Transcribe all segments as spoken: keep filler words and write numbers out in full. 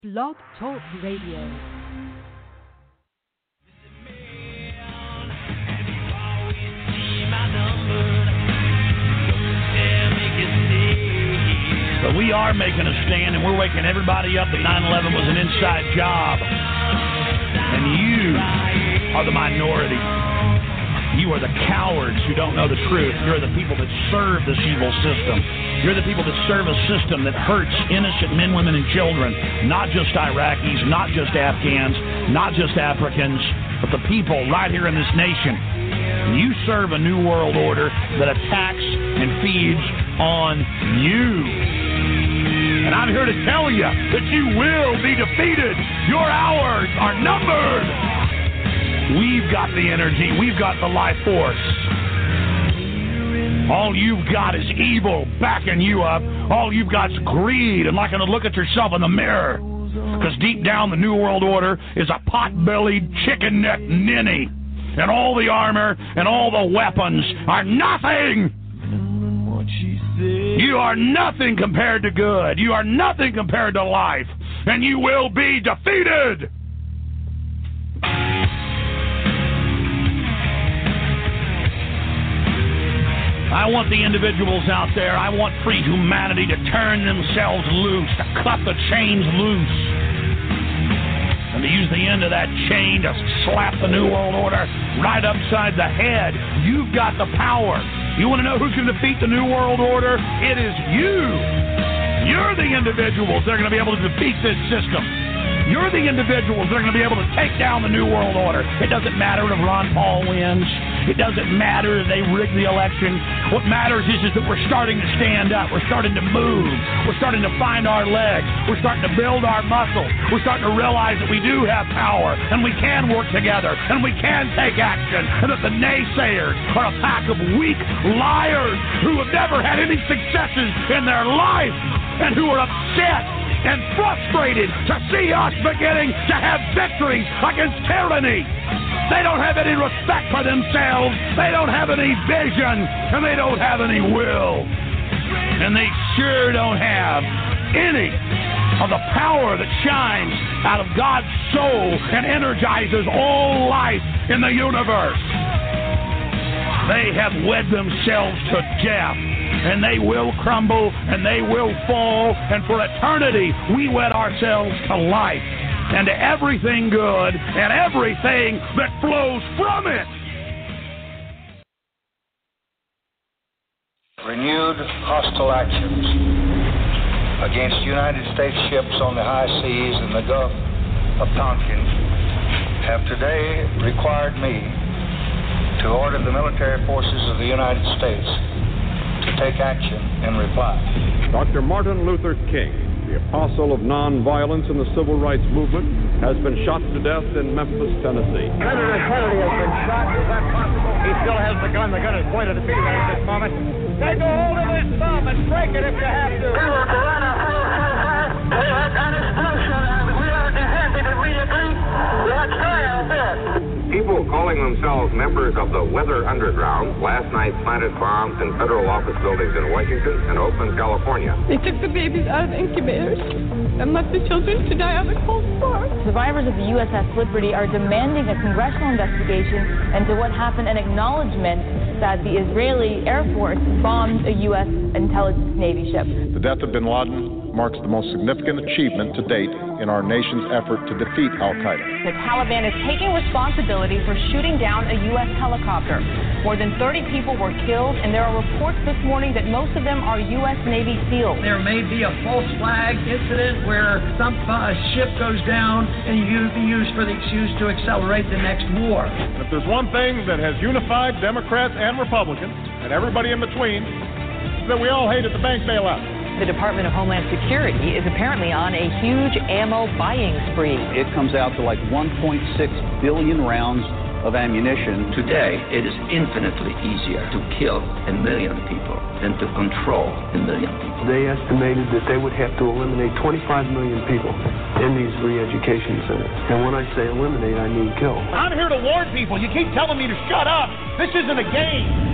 Blog Talk Radio. But we are making a stand, and we're waking everybody up that nine eleven was an inside job. And you are the minority. You are the cowards who don't know the truth. You're the people that serve this evil system. You're the people that serve a system that hurts innocent men, women, and children. Not just Iraqis, not just Afghans, not just Africans, but the people right here in this nation. You serve a new world order that attacks and feeds on you. And I'm here to tell you that you will be defeated. Your hours are numbered. We've got the energy. We've got the life force. All you've got is evil backing you up. All you've got is greed and liking to look at yourself in the mirror. Because deep down, the New World Order is a pot-bellied, chicken-necked ninny. And all the armor and all the weapons are nothing. You are nothing compared to good. You are nothing compared to life. And you will be defeated. I want the individuals out there, I want free humanity to turn themselves loose, to cut the chains loose, and to use the end of that chain to slap the New World Order right upside the head. You've got the power. You want to know who's going to defeat the New World Order? It is you. You're the individuals that are going to be able to defeat this system. You're the individuals that are going to be able to take down the New World Order. It doesn't matter if Ron Paul wins. It doesn't matter if they rig the election. What matters is, is that we're starting to stand up. We're starting to move. We're starting to find our legs. We're starting to build our muscle. We're starting to realize that we do have power, and we can work together, and we can take action, and that the naysayers are a pack of weak liars who have never had any successes in their life and who are upset and frustrated to see us beginning to have victories against tyranny. They don't have any respect for themselves. They don't have any vision, and they don't have any will. And they sure don't have any of the power that shines out of God's soul and energizes all life in the universe. They have wed themselves to death. And they will crumble, and they will fall, and for eternity, we wed ourselves to life, and to everything good, and everything that flows from it. Renewed hostile actions against United States ships on the high seas and the Gulf of Tonkin have today required me to order the military forces of the United States to take action in reply. Doctor Martin Luther King, the apostle of nonviolence in the civil rights movement, has been shot to death in Memphis, Tennessee. Senator Kennedy has been shot. Is that possible? He still has the gun. The gun is pointed at me right at this moment. Take a hold of his thumb and break it if you have to. We will prevent a full suicide. We have an explosion, and we are defending and we agree. Let's try our best. People calling themselves members of the Weather Underground last night planted bombs in federal office buildings in Washington and Oakland, California. They took the babies out of incubators and left the children to die on the cold floor. Survivors of the U S S Liberty are demanding a congressional investigation into what happened and acknowledgement that the Israeli Air Force bombed a U S intelligence Navy ship. The death of bin Laden marks the most significant achievement to date in our nation's effort to defeat al-Qaeda. The Taliban is taking responsibility for shooting down a U S helicopter. More than thirty people were killed, and there are reports this morning that most of them are U S Navy SEALs. There may be a false flag incident where some uh, ship goes down and you be used for the excuse to accelerate the next war. If there's one thing that has unified Democrats and Republicans, and everybody in between, is that we all hated the bank bailout. The Department of Homeland Security is apparently on a huge ammo buying spree. It comes out to like one point six billion rounds of ammunition. Today, it is infinitely easier to kill a million people than to control a million people. They estimated that they would have to eliminate twenty-five million people in these re-education centers. And when I say eliminate, I mean kill. I'm here to warn people. You keep telling me to shut up. This isn't a game.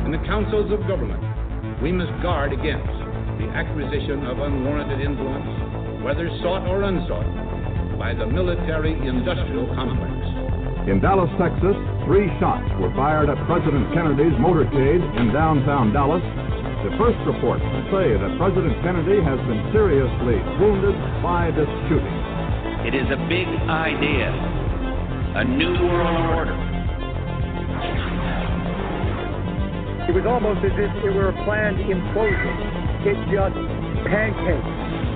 and the councils of government, we must guard against the acquisition of unwarranted influence, whether sought or unsought, by the military-industrial complex. In Dallas, Texas, three shots were fired at President Kennedy's motorcade in downtown Dallas. The first reports say that President Kennedy has been seriously wounded by this shooting. It is a big idea, a new world order. It was almost as if it were a planned implosion. It just pancaked.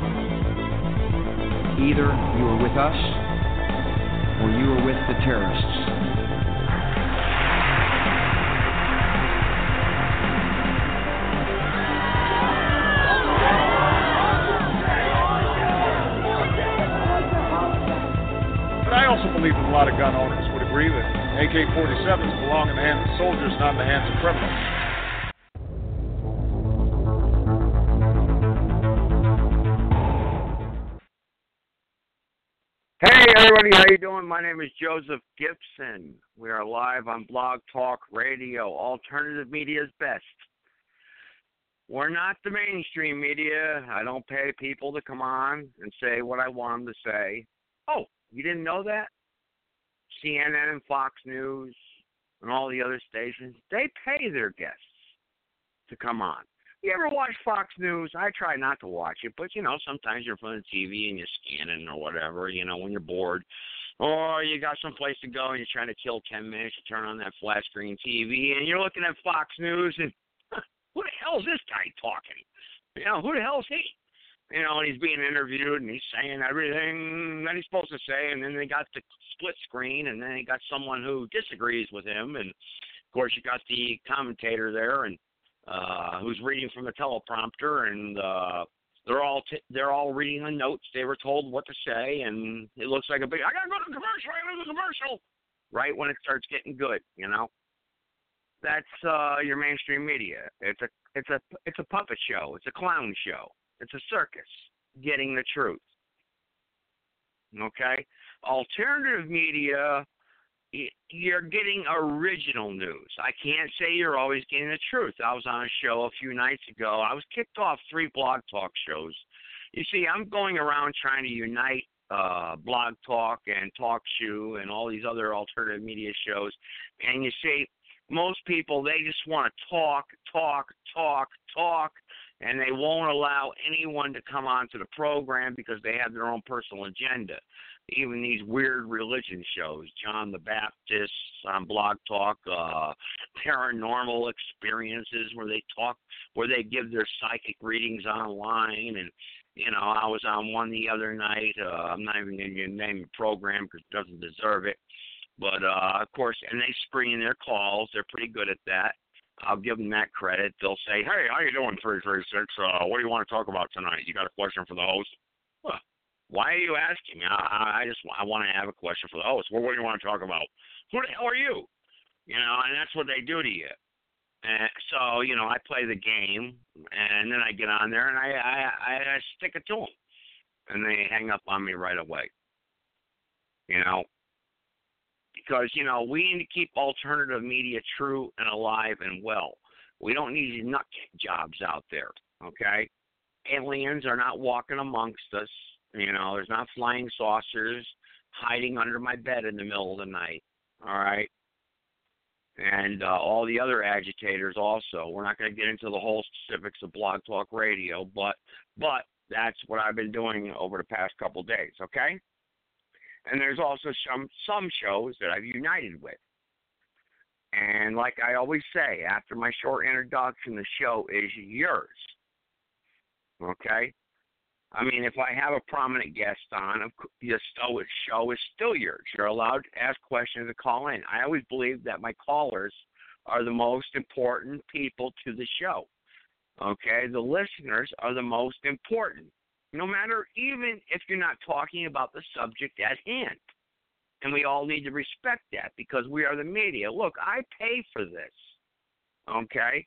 Either you are with us or you are with the terrorists. But I also believe that a lot of gun owners would agree that A K forty-sevens belong in the hands of soldiers, not in the hands of criminals. Hey everybody, how you doing? My name is Joseph Gibson. We are live on Blog Talk Radio, alternative media's best. We're not the mainstream media. I don't pay people to come on and say what I want them to say. Oh, you didn't know that? C N N and Fox News and all the other stations, they pay their guests to come on. You ever watch Fox News? I try not to watch it, but, you know, sometimes you're in front of the T V and you're scanning or whatever, you know, when you're bored. Or you got someplace to go and you're trying to kill ten minutes, you turn on that flat screen T V and you're looking at Fox News and who the hell is this guy talking? You know, who the hell is he? You know, and he's being interviewed and he's saying everything that he's supposed to say, and then they got the split screen, and then they got someone who disagrees with him, and of course you got the commentator there, and uh, who's reading from the teleprompter, and uh, they're all t- they're all reading the notes. They were told what to say, and it looks like a big, I gotta go to the commercial, I gotta go to the commercial, right when it starts getting good, you know. That's uh, your mainstream media. It's a it's a it's a puppet show. It's a clown show. It's a circus getting the truth. Okay? Alternative media, you're getting original news. I can't say you're always getting the truth. I was on a show a few nights ago. I was kicked off three Blog Talk shows. You see, I'm going around trying to unite uh, Blog Talk and Talk Shoe and all these other alternative media shows. And you see, most people, they just want to talk, talk, talk, talk, and they won't allow anyone to come onto the program because they have their own personal agenda. Even these weird religion shows, John the Baptist on Blog Talk, uh, paranormal experiences where they talk, where they give their psychic readings online. And, you know, I was on one the other night. Uh, I'm not even going to name the program because it doesn't deserve it. But, uh, of course, and they screen their calls. They're pretty good at that. I'll give them that credit. They'll say, hey, how you doing, three three six? Uh, what do you want to talk about tonight? You got a question for the host? Well, why are you asking me? I, I just I want to have a question for the host. Well, what do you want to talk about? Who the hell are you? You know, and that's what they do to you. And so, you know, I play the game, and then I get on there, and I, I, I stick it to them. And they hang up on me right away. You know? Because, you know, we need to keep alternative media true and alive and well. We don't need these nut jobs out there, okay? Aliens are not walking amongst us. You know, there's not flying saucers hiding under my bed in the middle of the night, all right? And uh, all the other agitators also. We're not going to get into the whole specifics of Blog Talk Radio, but but that's what I've been doing over the past couple of days, okay? And there's also some some shows that I've united with. And like I always say, after my short introduction, the show is yours. Okay? I mean, if I have a prominent guest on, the show is still yours. You're allowed to ask questions and call in. I always believe that my callers are the most important people to the show. Okay? The listeners are the most important. No matter, even if you're not talking about the subject at hand. And we all need to respect that because we are the media. Look, I pay for this, okay?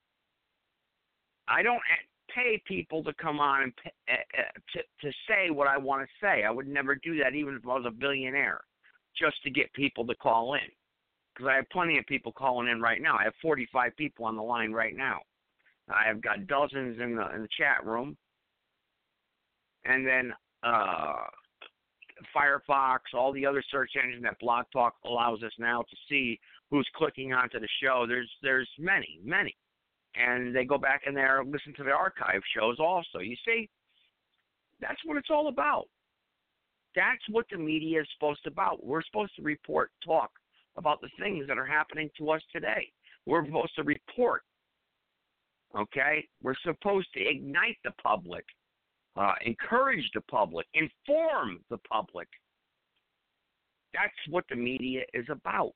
I don't pay people to come on and pay, uh, to, to say what I want to say. I would never do that even if I was a billionaire, just to get people to call in. because I have plenty of people calling in right now. I have forty-five people on the line right now. I have got dozens in the in the chat room, and then uh, Firefox, all the other search engines that Blog Talk allows us now to see who's clicking onto the show. There's there's many, many, and they go back in there and listen to the archive shows also. You see, that's what it's all about. That's what the media is supposed to about. We're supposed to report, talk about the things that are happening to us today. We're supposed to report. Okay? We're supposed to ignite the public, uh, encourage the public, inform the public. That's what the media is about.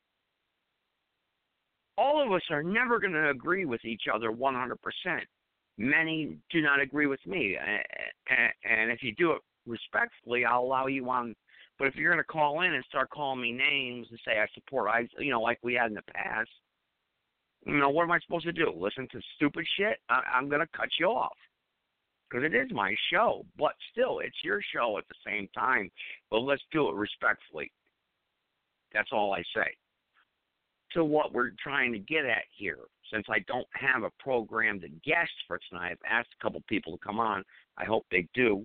All of us are never going to agree with each other one hundred percent. Many do not agree with me. And if you do it respectfully, I'll allow you on. But if you're going to call in and start calling me names and say I support, I, you know, like we had in the past, you know, what am I supposed to do? Listen to stupid shit? I, I'm going to cut you off because it is my show. But still, it's your show at the same time. But let's do it respectfully. That's all I say. To what we're trying to get at here, since I don't have a programmed guest for tonight, I've asked a couple people to come on. I hope they do.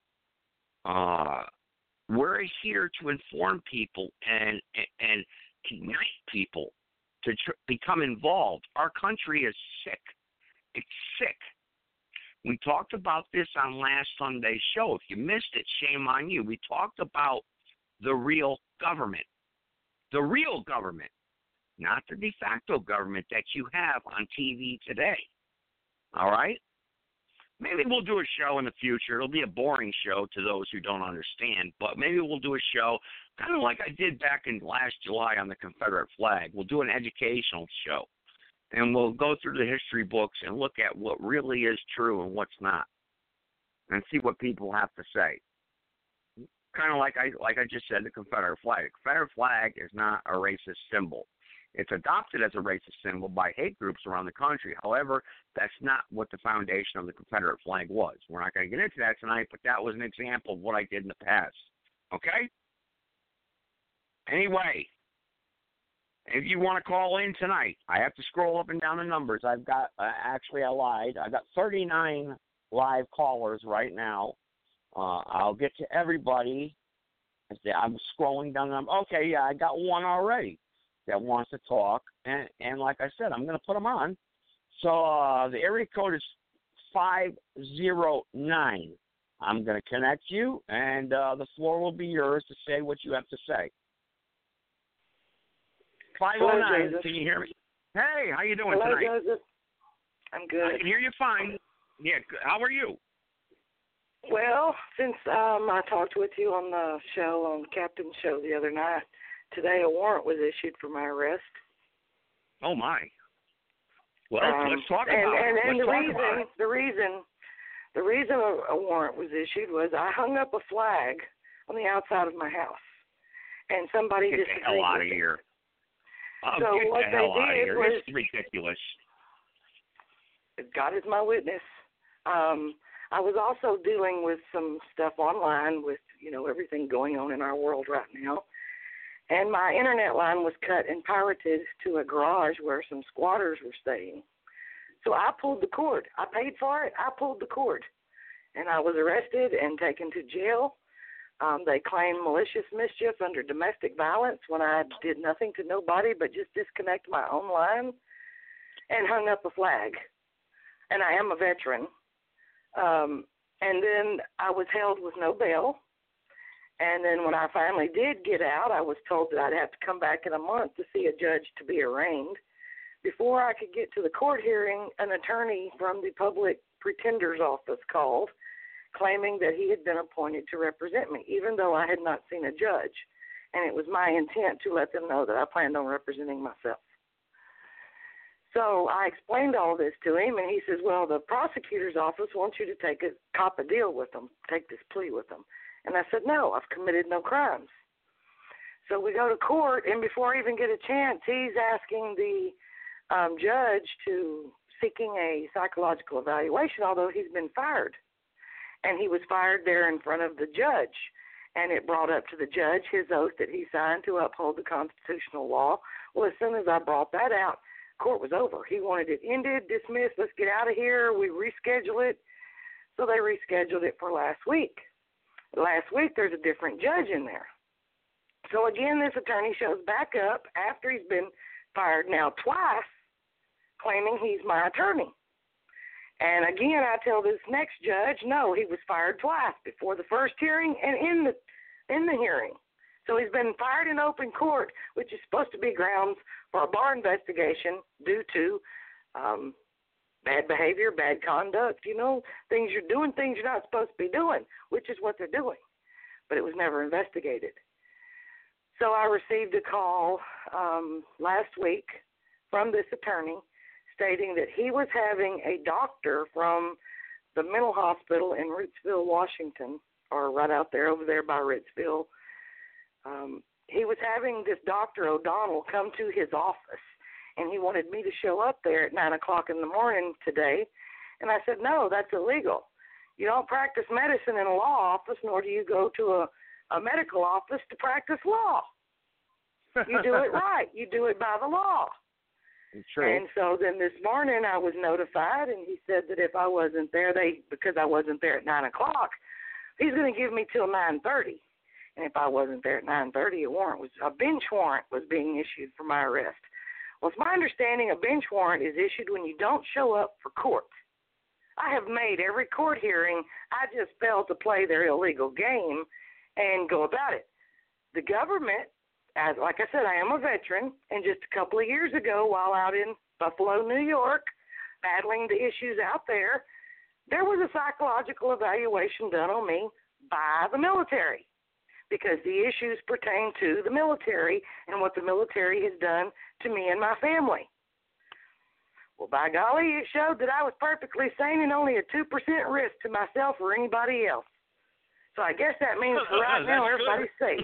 Uh, we're here to inform people and and ignite people to tr- become involved. Our country is sick. It's sick. We talked about this on last Sunday's show. If you missed it, shame on you. We talked about the real government. The real government. Not the de facto government that you have on T V today. All right? Maybe we'll do a show in the future. It'll be a boring show to those who don't understand, but maybe we'll do a show kind of like I did back in last July on the Confederate flag. We'll do an educational show, and we'll go through the history books and look at what really is true and what's not, and see what people have to say. Kind of like I like I just said, the Confederate flag. The Confederate flag is not a racist symbol. It's adopted as a racist symbol by hate groups around the country. However, that's not what the foundation of the Confederate flag was. We're not going to get into that tonight, but that was an example of what I did in the past. Okay? Anyway, if you want to call in tonight, I have to scroll up and down the numbers. I've got, uh, actually I lied, I've got thirty-nine live callers right now. Uh, I'll get to everybody. I'm scrolling down the numbers. Okay, yeah, I got one already that wants to talk, and, and like I said, I'm going to put them on. So uh, the area code is five zero nine. I'm going to connect you, and uh, the floor will be yours to say what you have to say. five oh nine, can you hear me? Hey, how you doing Hello, tonight? Joseph. I'm good. I can hear you fine. Yeah, how are you? Well, since um, I talked with you on the show, on Captain's show the other night, today a warrant was issued for my arrest. Oh, my. Well, um, let's talk and, about and, it. And let's the talk reason, about it. the reason, the reason a, a warrant was issued was I hung up a flag on the outside of my house, and somebody Get disagreed the hell out with of it. here. Oh, So get what the they hell out of did here. was- This is ridiculous. God is my witness. Um, I was also dealing with some stuff online with, you know, everything going on in our world right now. And my internet line was cut and pirated to a garage where some squatters were staying. So I pulled the cord. I paid for it. I pulled the cord. And I was arrested and taken to jail. Um, they claimed malicious mischief under domestic violence when I did nothing to nobody but just disconnect my own line and hung up a flag. And I am a veteran. Um, and then I was held with no bail. And then when I finally did get out, I was told that I'd have to come back in a month to see a judge to be arraigned. Before I could get to the court hearing, an attorney from the public pretender's office called, claiming that he had been appointed to represent me, even though I had not seen a judge. And it was my intent to let them know that I planned on representing myself. So I explained all this to him, and he says, well, the prosecutor's office wants you to take a cop a deal with them, take this plea with them. And I said, no, I've committed no crimes. So we go to court, and before I even get a chance, he's asking the um, judge to seeking a psychological evaluation, although he's been fired. And he was fired there in front of the judge. And it brought up to the judge his oath that he signed to uphold the constitutional law Well, as soon as I brought that out, court was over. He wanted it ended, dismissed, let's get out of here. We reschedule it. So they rescheduled it for last week. Last week, there's a different judge in there. So again, this attorney shows back up after he's been fired now twice, claiming he's my attorney. And again, I tell this next judge, no, he was fired twice, before the first hearing and in the in the hearing. So he's been fired in open court, which is supposed to be grounds for a bar investigation due to um, bad behavior, bad conduct, you know, things you're doing, things you're not supposed to be doing, which is what they're doing. But it was never investigated. So I received a call um, last week from this attorney stating that he was having a doctor from the mental hospital in Ritzville, Washington, or right out there over there by Ritzville. Um, he was having this Doctor O'Donnell come to his office, and he wanted me to show up there at nine o'clock in the morning today. And I said, no, that's illegal. You don't practice medicine in a law office, nor do you go to a, a medical office to practice law. You do it right. You do it by the law. True. And so then this morning I was notified, and he said that if I wasn't there, they because I wasn't there at nine o'clock, he's going to give me till nine thirty. And if I wasn't there at nine thirty, a warrant was a bench warrant was being issued for my arrest. Well, it's my understanding a bench warrant is issued when you don't show up for court. I have made every court hearing. I just failed to play their illegal game and go about it. The government, as like I said, I am a veteran, and just a couple of years ago while out in Buffalo, New York, battling the issues out there, there was a psychological evaluation done on me by the military because the issues pertain to the military and what the military has done to me and my family. Well, by golly, it showed that I was perfectly sane and only a two percent risk to myself or anybody else. So I guess that means for right now everybody's safe.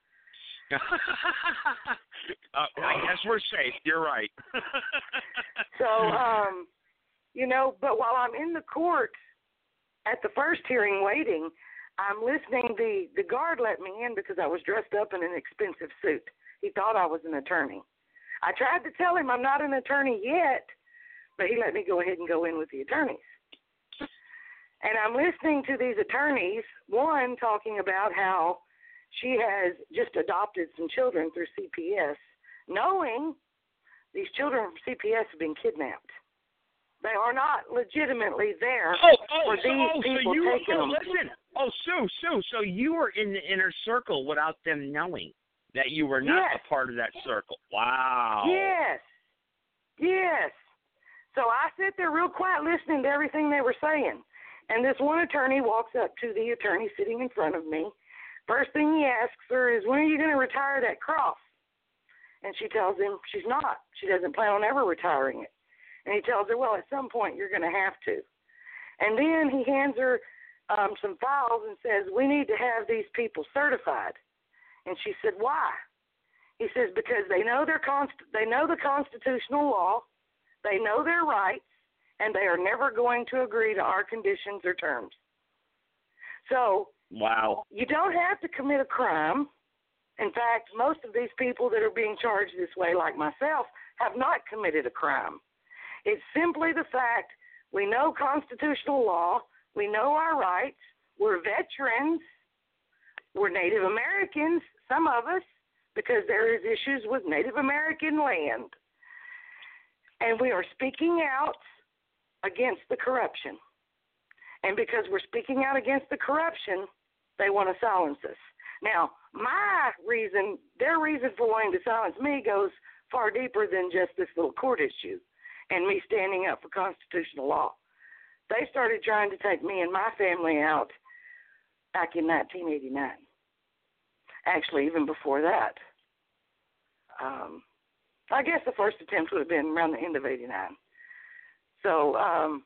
uh, I guess we're safe. You're right. So, um, you know, but while I'm in the court at the first hearing waiting, I'm listening. The, the guard let me in because I was dressed up in an expensive suit. He thought I was an attorney. I tried to tell him I'm not an attorney yet, but he let me go ahead and go in with the attorneys. And I'm listening to these attorneys, one talking about how she has just adopted some children through C P S, knowing these children from C P S have been kidnapped. They are not legitimately there oh, oh, for so, these oh, people so you, taking oh, them. Listen. Oh, Sue, Sue, so you were in the inner circle without them knowing that you were not yes. a part of that circle. Wow. Yes. Yes. So I sit there real quiet listening to everything they were saying. And this one attorney walks up to the attorney sitting in front of me. First thing he asks her is, when are you going to retire that cross? And she tells him she's not. She doesn't plan on ever retiring it. And he tells her, well, at some point you're going to have to. And then he hands her um, some files and says, we need to have these people certified. And she said, why? He says, because they know their const- they know the constitutional law, they know their rights, and they are never going to agree to our conditions or terms. So, wow. You don't have to commit a crime. In fact, most of these people that are being charged this way, like myself, have not committed a crime. It's simply the fact we know constitutional law, we know our rights, we're veterans, we're Native Americans, some of us, because there is issues with Native American land. And we are speaking out against the corruption. And because we're speaking out against the corruption, they want to silence us. Now, my reason, their reason for wanting to silence me goes far deeper than just this little court issue and me standing up for constitutional law. They started trying to take me and my family out back in nineteen eighty-nine. Actually, even before that. Um, I guess the first attempt would have been around the end of eighty-nine. So um,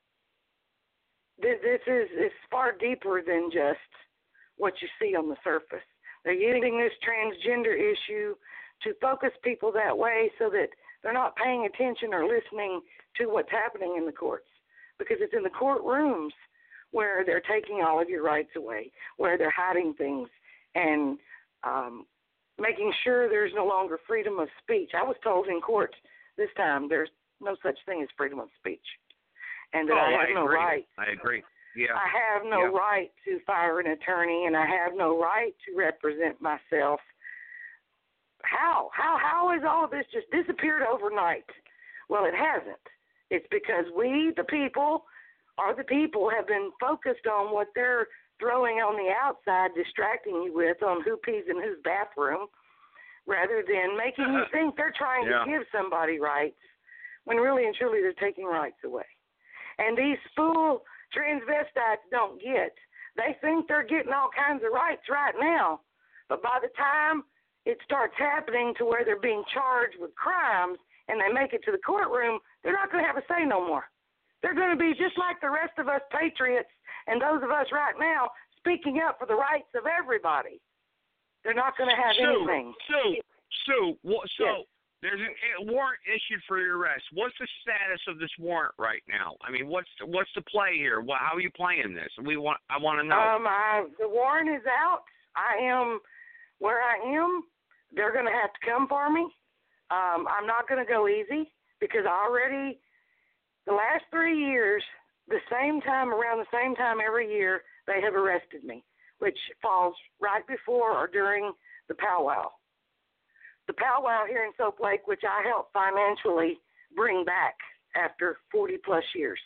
this, this is it's far deeper than just what you see on the surface. They're using this transgender issue to focus people that way so that they're not paying attention or listening to what's happening in the courts, because it's in the courtrooms where they're taking all of your rights away, where they're hiding things and um, making sure there's no longer freedom of speech. I was told in court this time there's no such thing as freedom of speech, and that oh, I have I no agree. right. I agree. Yeah. I have no yeah. right to fire an attorney, and I have no right to represent myself. How? How? How has all of this just disappeared overnight? Well, it hasn't. It's because we, the people, are the people, have been focused on what they're throwing on the outside, distracting you with on who pees in whose bathroom, rather than making you think they're trying yeah. to give somebody rights, when really and truly they're taking rights away. And these fool transvestites don't get. They think they're getting all kinds of rights right now, but by the time it starts happening to where they're being charged with crimes and they make it to the courtroom, they're not going to have a say no more. They're going to be just like the rest of us patriots and those of us right now speaking up for the rights of everybody. They're not going to have Sue, anything. Sue, Sue, so yes. There's a warrant issued for your arrest. What's the status of this warrant right now? I mean, what's what's the play here? How are you playing this? We want. I want to know. Um, I, the warrant is out. I am where I am. They're going to have to come for me. Um, I'm not going to go easy because I already, the last three years, the same time, around the same time every year, they have arrested me, which falls right before or during the powwow. The powwow here in Soap Lake, which I helped financially bring back after forty plus years.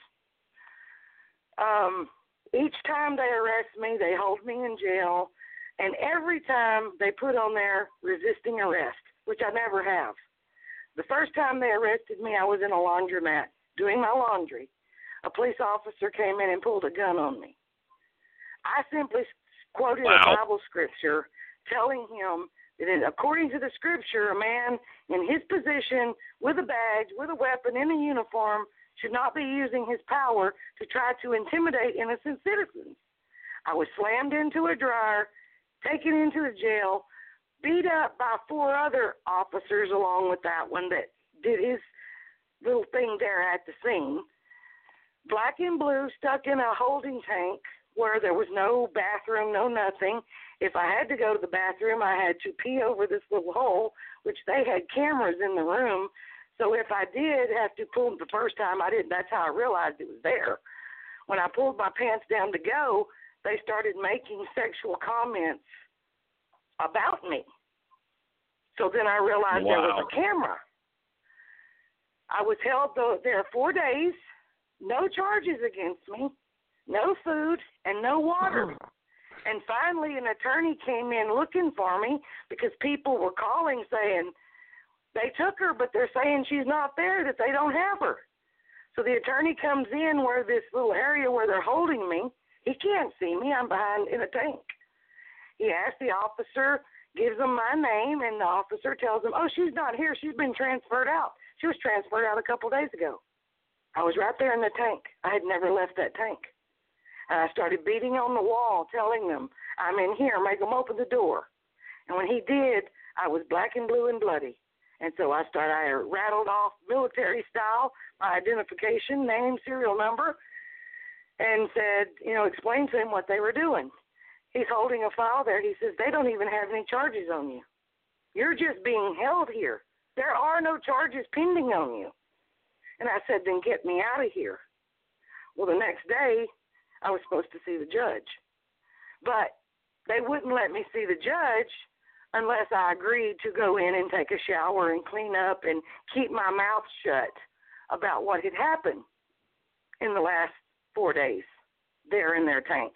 Um, each time they arrest me, they hold me in jail, and every time they put on there resisting arrest, which I never have. The first time they arrested me, I was in a laundromat doing my laundry. A police officer came in and pulled a gun on me. I simply quoted wow. a Bible scripture telling him that according to the scripture, a man in his position with a badge, with a weapon, in a uniform, should not be using his power to try to intimidate innocent citizens. I was slammed into a dryer, taken into the jail, beat up by four other officers along with that one that did his little thing there at the scene. Black and blue, stuck in a holding tank where there was no bathroom, no nothing. If I had to go to the bathroom, I had to pee over this little hole, which they had cameras in the room. So if I did have to pull the first time, I didn't. That's how I realized it was there. When I pulled my pants down to go, they started making sexual comments about me. So then I realized wow. there was a camera. I was held there four days, no charges against me, no food, and no water. And finally, an attorney came in looking for me because people were calling saying they took her, but they're saying she's not there, that they don't have her. So the attorney comes in where this little area where they're holding me. He can't see me. I'm behind in a tank. He asks the officer, gives him my name, and the officer tells him, oh, she's not here. She's been transferred out. She was transferred out a couple days ago. I was right there in the tank. I had never left that tank. And I started beating on the wall, telling them, I'm in here, make them open the door. And when he did, I was black and blue and bloody. And so I started, I rattled off military style, my identification, name, serial number, and said, you know, explained to him what they were doing. He's holding a file there. He says, they don't even have any charges on you. You're just being held here. There are no charges pending on you. And I said, then get me out of here. Well, the next day, I was supposed to see the judge. But they wouldn't let me see the judge unless I agreed to go in and take a shower and clean up and keep my mouth shut about what had happened in the last four days there in their tank.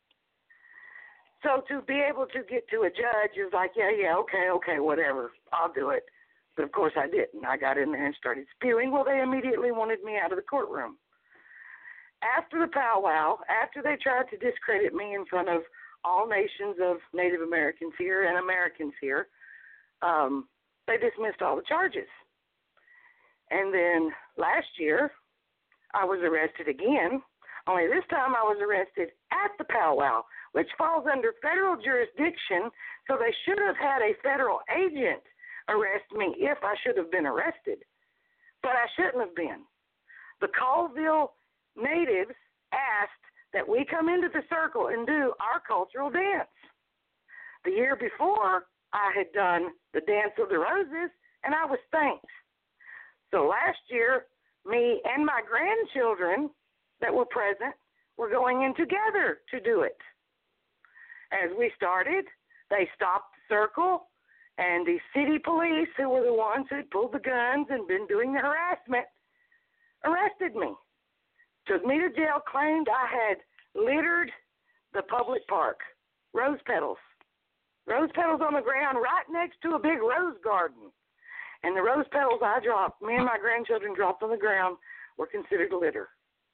So to be able to get to a judge is like, yeah, yeah, okay, okay, whatever, I'll do it. But, of course, I didn't. I got in there and started spewing. Well, they immediately wanted me out of the courtroom. After the powwow, after they tried to discredit me in front of all nations of Native Americans here and Americans here, um, they dismissed all the charges. And then last year, I was arrested again, only this time I was arrested at the powwow, which falls under federal jurisdiction, so they should have had a federal agent arrest me if I should have been arrested. But I shouldn't have been. The Colville natives asked that we come into the circle and do our cultural dance. The year before, I had done the Dance of the Roses, and I was thanked. So last year, me and my grandchildren that were present were going in together to do it. As we started, they stopped the circle, and the city police, who were the ones who had pulled the guns and been doing the harassment, arrested me. Took me to jail, claimed I had littered the public park. Rose petals. Rose petals on the ground right next to a big rose garden. And the rose petals I dropped, me and my grandchildren dropped on the ground, were considered litter.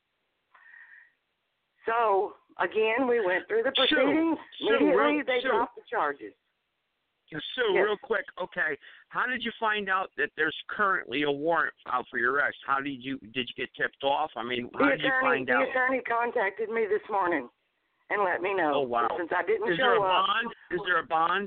So, again, we went through the proceedings. Sue, Sue, Immediately, real, they Sue. dropped the charges. Sue, Yes. real quick, okay. How did you find out that there's currently a warrant out for your arrest? How did you did you get tipped off? I mean, how The did you attorney, find the out? attorney contacted me this morning and let me know. Oh wow! Since I didn't Is show there a up. bond? Is there a bond?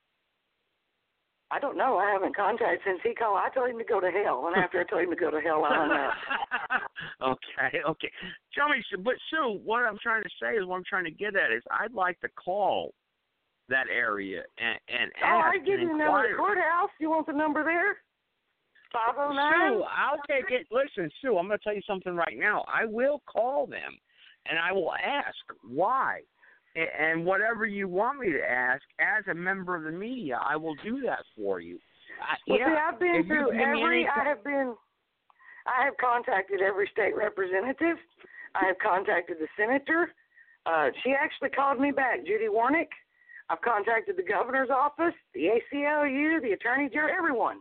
I don't know. I haven't contacted since he called. I told him to go to hell, and after I told him to go to hell, I hung up. Okay, okay. Tell me, Sue, but Sue, what I'm trying to say is, what I'm trying to get at is, I'd like to call that area and and Oh, ask I give and you the number of the inquire. courthouse. You want the number there? Five oh nine. Sue, I'll take it. Listen, Sue, I'm going to tell you something right now. I will call them, and I will ask why. A- And whatever you want me to ask, as a member of the media, I will do that for you. I, Well, yeah, see, I've been if you through give me every. any- I have been. I have contacted every state representative. I have contacted the senator. Uh, she actually called me back, Judy Warnick. I've contacted the governor's office, the A C L U, the attorney general, everyone.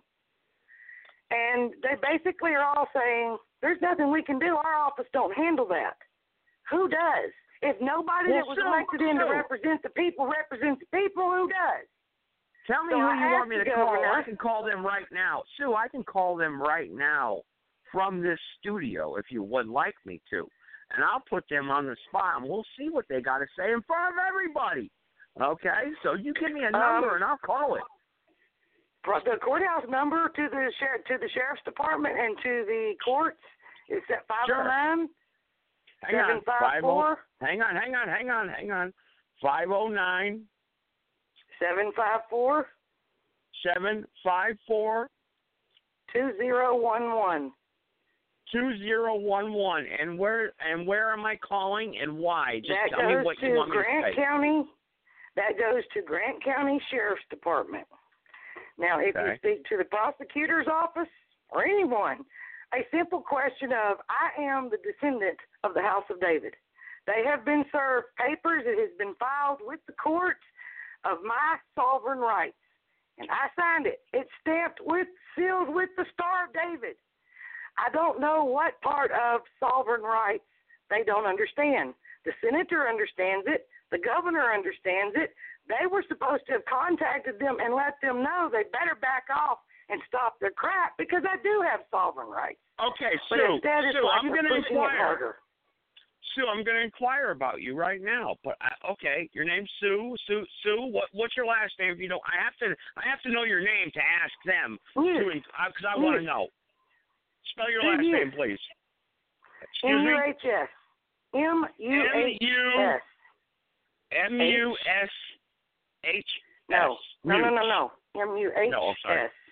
And they basically are all saying, there's nothing we can do. Our office don't handle that. Who does? If nobody Well, that was Sue, elected in to Sue. represent the people represents the people, who does? Tell me So who I you want asked me to the call. governor- I can call them right now. Sue, I can call them right now from this studio if you would like me to. And I'll put them on the spot, and we'll see what they got to say in front of everybody. Okay? So you give me a number, Um, and I'll call it. The courthouse number to the sher- to the sheriff's department and to the courts is at five oh nine, Hang on. seven five four, Hang on, hang on, hang on, hang on. five oh nine, seven five four, seven five four, two zero one one. two zero one one. And where and where am I calling and why? Just That tell me goes what to you want me Grant to say. County. That goes to Grant County Sheriff's Department. Now, if you Okay. speak to the prosecutor's office or anyone, a simple question of, I am the descendant of the House of David. They have been served papers. It has been filed with the courts of my sovereign rights. And I signed it. It's stamped with, sealed with the Star of David. I don't know what part of sovereign rights they don't understand. The senator understands it. The governor understands it. They were supposed to have contacted them and let them know they better back off and stop their crap because I do have sovereign rights. Okay, But Sue, instead it's Sue, like I'm they're going to pushing it inquire. harder. Sue, I'm going to inquire about you right now. But I, okay, your name's Sue. Sue, Sue. What, what's your last name? If you don't, I have to. I have to know your name to ask them. Yes. Because I want to Yes. know. Spell your Yes. last name, please. Excuse M me. U H S. M U H S. M U S H S. No. No, no, no, no. M U H No, I'm sorry. S.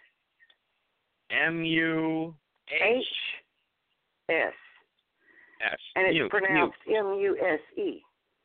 M U H H S. S. And it's Mute, pronounced M U S E.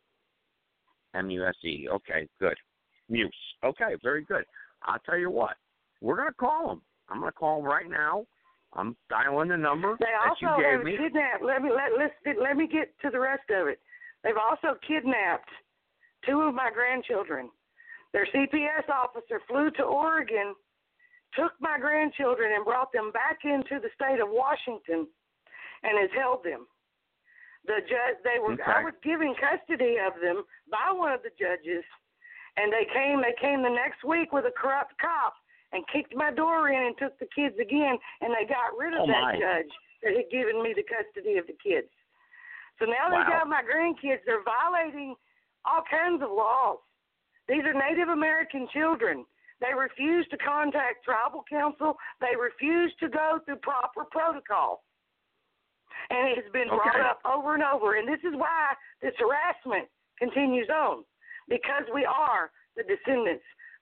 M U S E. Okay, good. Muse. Okay, very good. I'll tell you what. We're going to call them. I'm going to call them right now. I'm dialing the number They that also you gave have me. kidnapped. Let me let let's, let me get to the rest of it. They've also kidnapped two of my grandchildren. Their C P S officer flew to Oregon, took my grandchildren, and brought them back into the state of Washington, and has held them. The judge, they were. Okay. I was given custody of them by one of the judges, and they came. They came the next week with a corrupt cop and kicked my door in and took the kids again, and they got rid of Oh, that my. judge that had given me the custody of the kids. So now Wow. they got my grandkids. They're violating all kinds of laws. These are Native American children. They refuse to contact tribal council. They refuse to go through proper protocol. And it has been Okay. brought up over and over. And this is why this harassment continues on, because we are the descendants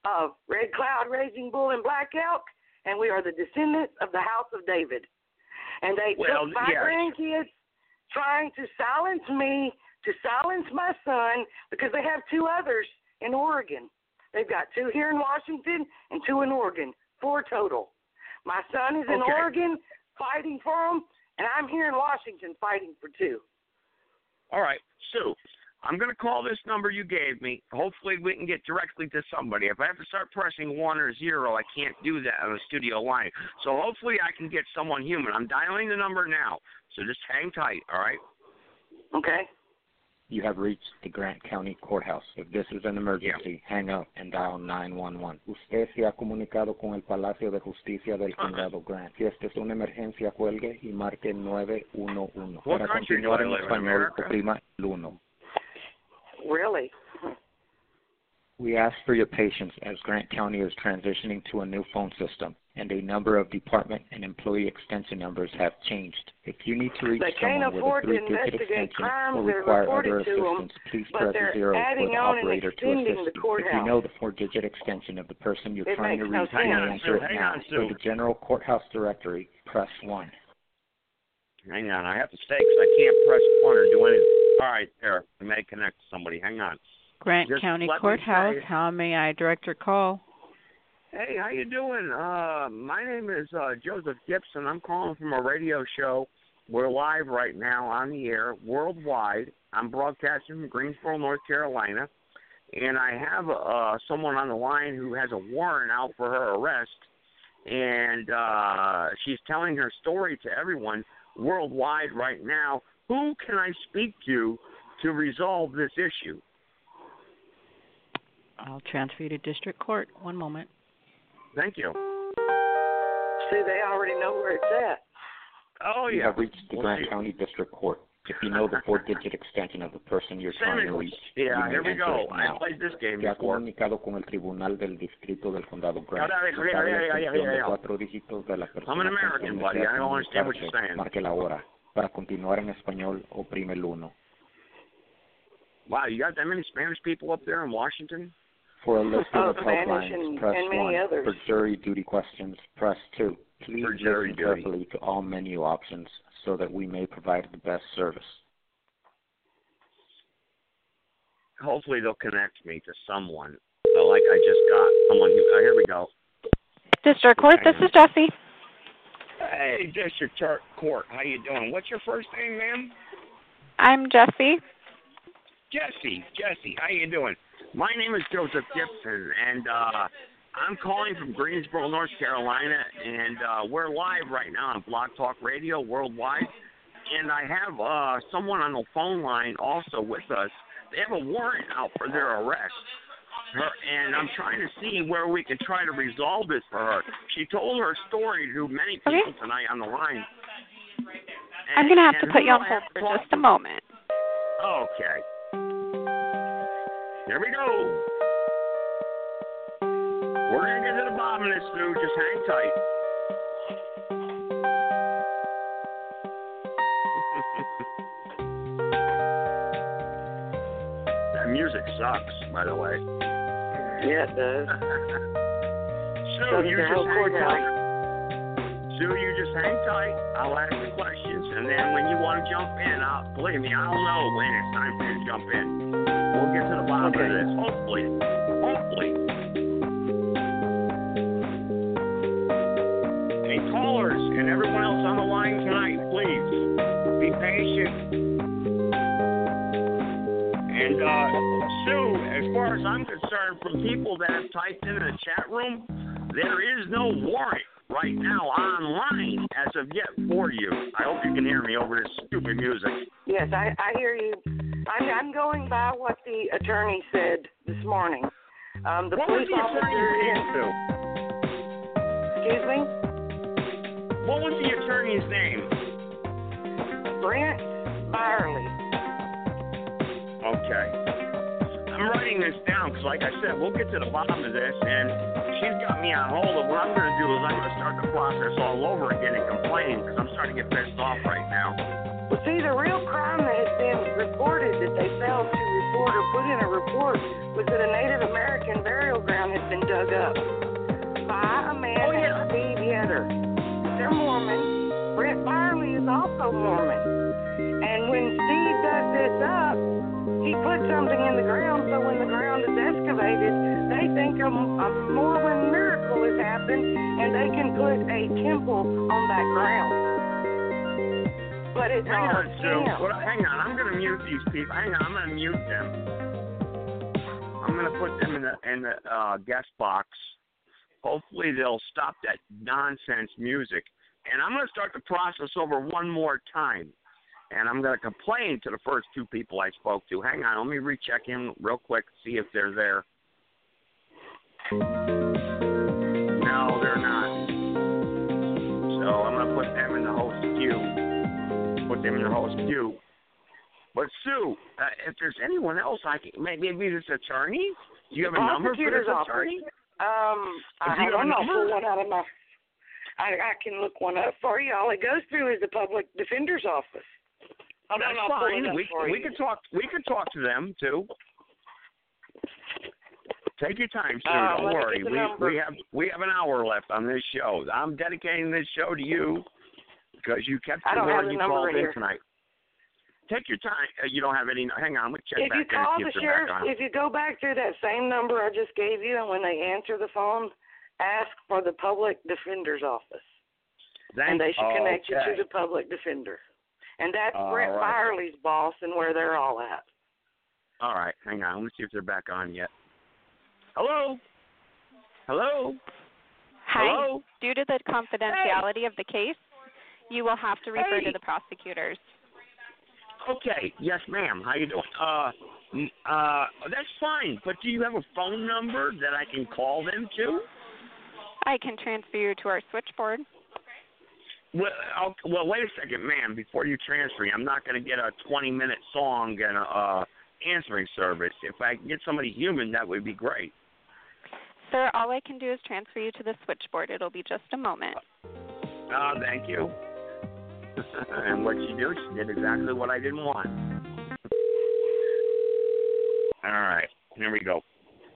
of Red Cloud, Raging Bull, and Black Elk, and we are the descendants of the House of David. And they well, took my yes. grandkids trying to silence me, to silence my son, because they have two others in Oregon. They've got two here in Washington and two in Oregon, four total. My son is in Okay. Oregon fighting for them, and I'm here in Washington fighting for two. All right, Sue, I'm going to call this number you gave me. Hopefully we can get directly to somebody. If I have to start pressing one or zero, I can't do that on a studio line. So hopefully I can get someone human. I'm dialing the number now, so just hang tight, all right? Okay. You have reached the Grant County Courthouse. If this is an emergency, yeah. hang up and dial nine one one. Usted se ha comunicado con el Palacio de Justicia del Condado Grant. Si esta es una emergencia, cuelgue y marque nueve uno uno. What Para country do I continuar en live in, español, America? oprima el uno. Really? We ask for your patience as Grant County is transitioning to a new phone system, and a number of department and employee extension numbers have changed. If you need to reach They can't someone with a afford to three-digit investigate extension crimes or that are require other reported to them, assistance, please but press they're zero for adding the on and operator to extending assist the you. If courthouse. you know the four-digit extension of the person you're It trying to makes no reach, you may sense. enter it Hang now. on, For Sue. the general courthouse directory, press one. Hang on, I have to stay because I can't press one or do anything. All right, there. I may connect to somebody. Hang on. Grant Just County let me Courthouse, say- how may I direct your call? Hey, how you doing? Uh, my name is uh, Joseph Gibson. I'm calling from a radio show. We're live right now on the air worldwide. I'm broadcasting from Greensboro, North Carolina, and I have uh, someone on the line who has a warrant out for her arrest, and uh, she's telling her story to everyone worldwide right now. Who can I speak to to resolve this issue? I'll transfer you to district court. One moment. Thank you. See, they already know where it's at. Oh, You yeah. have reached the We'll Grant see. County District Court. If you know the four-digit extension of the person you're trying to reach, Yeah, you may here we enter go. it I now. played this game Se ha before. comunicado con el Tribunal del Distrito del Condado Grant. Ya, ya, ya, Sabe la ya, ya, extensión ya, de ya. cuatro dígitos de la persona I'm an con American, quien buddy. desea I don't understand what comunicarse. you're saying. Marque la hora. Para continuar en español, oprime el uno. Wow, you got that many Spanish people up there in Washington? For a list Oh, of Spanish helplines, and- press and many one. others. For jury duty questions, press two. Please For jury listen duty. carefully to all menu options so that we may provide the best service. Hopefully they'll connect me to someone. Uh, like I just got someone who, uh, here we go. District Court, this is Jessie. Hey, District Char- Court, how you doing? What's your first name, ma'am? I'm Jessie. Jesse. Jesse, how you doing? My name is Joseph Gibson, and uh, I'm calling from Greensboro, North Carolina, and uh, we're live right now on Blog Talk Radio worldwide. And I have uh, someone on the phone line also with us. They have a warrant out for their arrest. Her, and I'm trying to see where we can try to resolve this for her. She told her story to many people Okay. tonight on the line. I'm going to have And to put who you on do I hold have for to talk just a moment. Okay. Here we go. We're going to get to the bottom of this, Sue. Just hang tight. That music sucks, by the way. Yeah, it does. Sue, Doesn't you the just whole hang courthouse. tight. Sue, you just hang tight. I'll ask the questions, and then when you want to jump in, I'll, believe me, I'll know when it's time for you to jump in. We'll get to the bottom Okay. of this, hopefully. Hopefully. Hey, callers and everyone else on the line tonight, please be patient. And, uh, Sue, as far as I'm concerned, from people that have typed in the chat room, there is no warrant right now online as of yet for you. I hope you can hear me over this stupid music. Yes, I, I hear you. I'm, I'm going by what the attorney said this morning. Um, the What was police the attorney's officer name, Sue? Excuse me? What was the attorney's name? Brent Byerly. Okay. I'm writing this down because, like I said, we'll get to the bottom of this, and she's got me on hold, and what I'm going to do is I'm going to start the process all over again and complain because I'm starting to get pissed off right now. Well, see, the real crime that has been reported that they failed to report reporter put in a report was that a Native American burial ground had been dug up by a man oh, named yeah. Steve Yetter. They're Mormon. Brett Byerly is also Mormon. And when Steve dug this up, he put something in the ground, so when the ground is excavated, they think a, a Mormon miracle has happened, and they can put a temple on that ground. But it's hang all on, a Sue. scam. Well, hang on. I'm going to mute these people. Hang on. I'm going to mute them. I'm going to put them in the in the uh, guest box. Hopefully, they'll stop that nonsense music. And I'm going to start the process over one more time. And I'm going to complain to the first two people I spoke to. Hang on. Let me recheck in real quick, see if they're there. No, they're not. So I'm going to put them in the host queue. Put them in the host queue. But Sue, uh, if there's anyone else, I can maybe maybe this attorney. Do you have a number for this attorney? Um, I, I don't know. Pull one out of my. I I can look one up for you. All it goes through is the public defender's office. Oh, That's no, fine. We we can talk. We can talk to them too. Take your time, Sue. Uh, Don't worry. We number. we have we have an hour left on this show. I'm dedicating this show to you because you kept I your don't word have you the number called in here. tonight. Take your time. Uh, you don't have any. Hang on. Let me check If back you call in the and see if they're sheriff, back on. if you go back through that same number I just gave you, and when they answer the phone, ask for the public defender's office, Thank, and they should oh, connect okay. you to the public defender. And that's All Brett right. Byerly's boss and where they're all at. All right. Hang on. Let me see if they're back on yet. Hello. Hello. Hi. Hello? Due to the confidentiality of the case, you will have to refer Hey. to the prosecutors. Okay. Yes, ma'am. How you doing? Uh, m- uh, that's fine. But do you have a phone number that I can call them to? I can transfer you to our switchboard. Well, I'll, well, wait a second, ma'am. Before you transfer me, I'm not going to get a twenty-minute song and a uh, answering service. If I can get somebody human, that would be great. Sir, all I can do is transfer you to the switchboard. It'll be just a moment. Oh, thank you. And what she did, she did exactly what I didn't want. All right, here we go.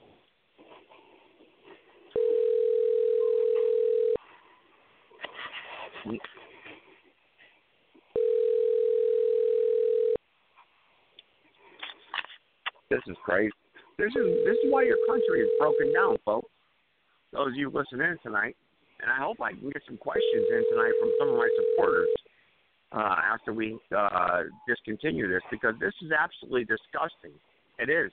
This is crazy. This is this is why your country is broken down, folks. Those of you listening in tonight, and I hope I can get some questions in tonight from some of my supporters uh, after we uh, discontinue this, because this is absolutely disgusting. It is.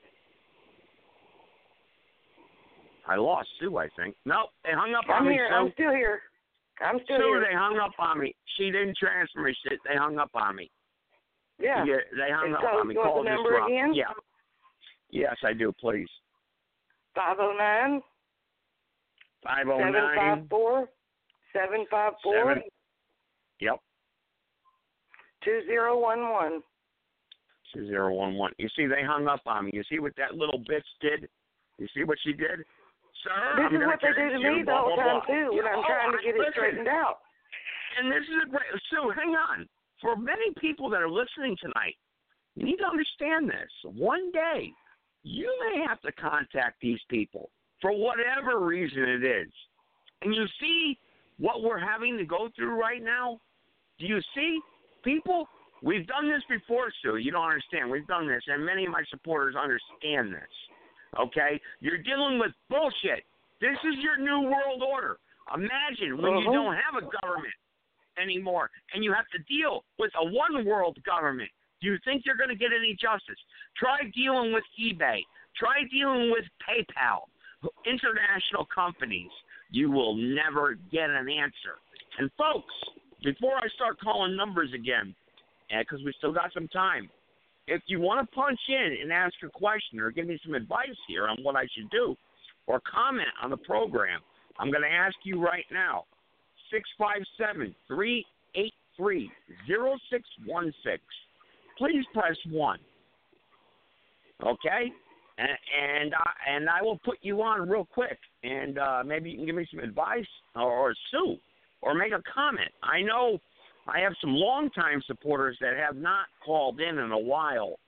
I lost Sue, I think. Nope, they hung up I'm on me, here. Sue. I'm still here. I'm still Sue, here. they hung up on me. She didn't transfer me. Shit, they hung up on me. Yeah. Yeah, they hung And up so on me. you want Call the this number drop. again? Yeah. Yes, I do, please. Five oh nine. Five oh Seven five nine. four. Seven five four. Seven. Yep. Two zero one one. Two zero one one. You see, they hung up on me. You see what that little bitch did? You see what she did? Sir, This I'm is gonna what they do connect to you, me the blah, whole blah, time blah. too when Yeah, I'm oh, trying to I- get it listen. straightened out. And this is a great Sue, hang on. For many people that are listening tonight, you need to understand this. One day, you may have to contact these people for whatever reason it is. And you see what we're having to go through right now? Do you see? People, we've done this before, Sue. You don't understand. We've done this, and many of my supporters understand this. Okay? You're dealing with bullshit. This is your new world order. Imagine when Uh-huh. you don't have a government anymore and you have to deal with a one world government. Do you think you're going to get any justice? Try dealing with eBay. Try dealing with PayPal, international companies. You will never get an answer. And folks, before I start calling numbers again, because we still got some time, if you want to punch in and ask a question or give me some advice here on what I should do or comment on the program, I'm going to ask you right now, six five seven, three eight three, zero six one six. Please press one. Okay? And and I, and I will put you on real quick, and uh, maybe you can give me some advice or, or sue or make a comment. I know I have some longtime supporters that have not called in in a while,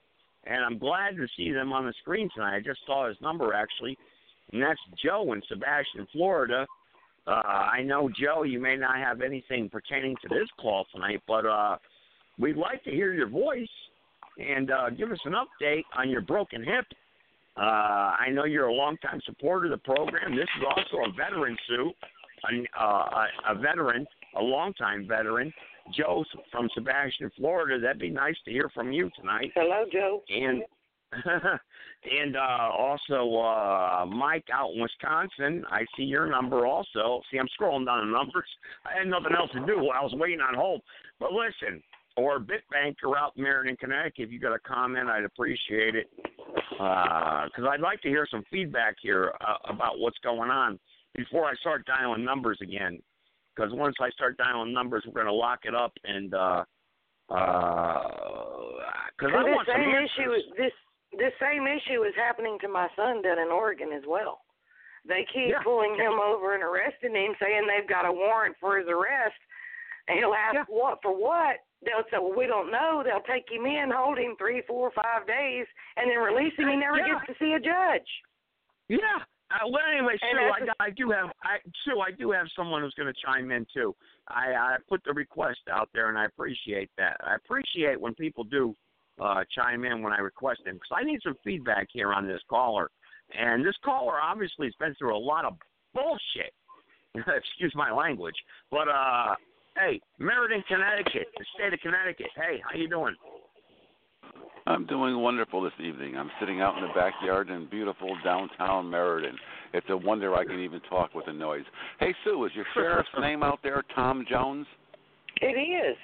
and I'm glad to see them on the screen tonight. I just saw his number, actually, and that's Joe in Sebastian, Florida. Uh, I know, Joe, you may not have anything pertaining to this call tonight, but uh, we'd like to hear your voice and uh, give us an update on your broken hip. Uh, I know you're a longtime supporter of the program. This is also a veteran, Sue, a, uh, a veteran, a longtime veteran. Joe from Sebastian, Florida. That'd be nice to hear from you tonight. Hello, Joe. And and uh, also uh, Mike out in Wisconsin. I see your number also. See, I'm scrolling down the numbers. I had nothing else to do while I was waiting on hold. But listen, or Bitbank or out in Meriden, Connecticut, if you got a comment, I'd appreciate it. Because uh, I'd like to hear some feedback here uh, about what's going on before I start dialing numbers again. Because once I start dialing numbers, we're going to lock it up and uh, uh, because I want some same answers. issue. This this same issue is happening to my son down in Oregon as well. They keep yeah. pulling him over and arresting him, saying they've got a warrant for his arrest. And he'll ask yeah. what for what. They'll say, well, we don't know. They'll take him in, hold him three, four, five days, and then release him. He never yeah. gets to see a judge. Yeah. Uh, well, anyway, Sue, I, got, I do have, I, Sue, I do have someone who's going to chime in too. I, I put the request out there, and I appreciate that. I appreciate when people do uh, chime in when I request them, because I need some feedback here on this caller. And this caller obviously has been through a lot of bullshit. Excuse my language, but uh, hey, Meriden, Connecticut, the state of Connecticut. Hey, how you doing? I'm doing wonderful this evening. I'm sitting out in the backyard in beautiful downtown Meriden. It's a wonder I can even talk with the noise. Hey, Sue, is your sheriff's name out there Tom Jones? It is.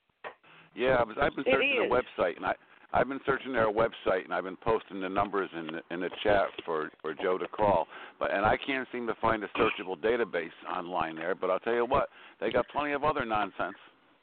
Yeah, I was, I've been searching their website, and I, I've been searching their website, and I've been posting the numbers in the, in the chat for, for Joe to call. But and I can't seem to find a searchable database online there. But I'll tell you what, they got plenty of other nonsense.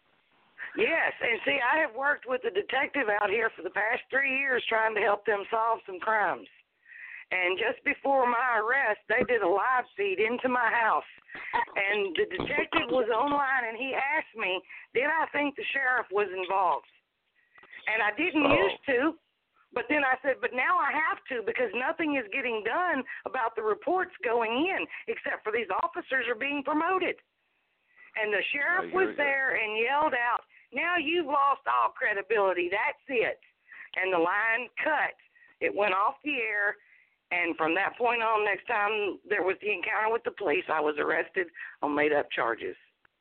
Yes, and see, I have worked with a detective out here for the past three years trying to help them solve some crimes. And just before my arrest, they did a live feed into my house. And the detective was online, and he asked me, did I think the sheriff was involved? And I didn't oh. used to, but then I said, but now I have to, because nothing is getting done about the reports going in, except for these officers are being promoted. And the sheriff was there and yelled out, now you've lost all credibility. That's it. And the line cut. It went off the air. And from that point on, next time there was the encounter with the police, I was arrested on made-up charges.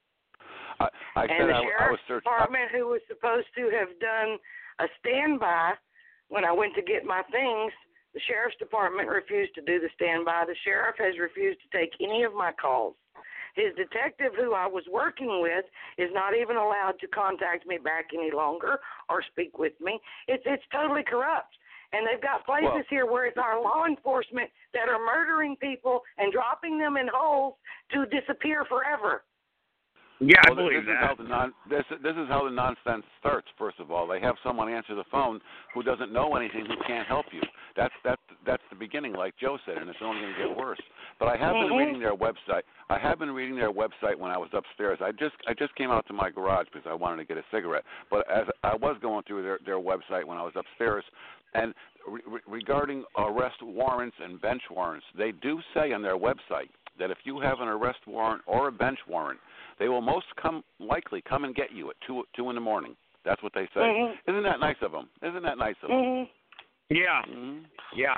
I, I and the I, sheriff's I department, who was supposed to have done a standby when I went to get my things, the sheriff's department refused to do the standby. The sheriff has refused to take any of my calls. His detective, who I was working with, is not even allowed to contact me back any longer or speak with me. It's it's totally corrupt. And they've got places well, here where it's our law enforcement that are murdering people and dropping them in holes to disappear forever. Yeah, well, I believe this that. Is how the non, this, this is how the nonsense starts, first of all. They have someone answer the phone who doesn't know anything, who can't help you. That's that's that's the beginning, like Joe said, and it's only going to get worse. But I have mm-hmm. been reading their website. I have been reading their website when I was upstairs. I just I just came out to my garage because I wanted to get a cigarette. But as I was going through their, their website when I was upstairs, and re- regarding arrest warrants and bench warrants, they do say on their website that if you have an arrest warrant or a bench warrant, they will most come likely come and get you at two two in the morning. That's what they say. Mm-hmm. Isn't that nice of them? Isn't that nice of them? Mm-hmm. Yeah, mm-hmm. yeah.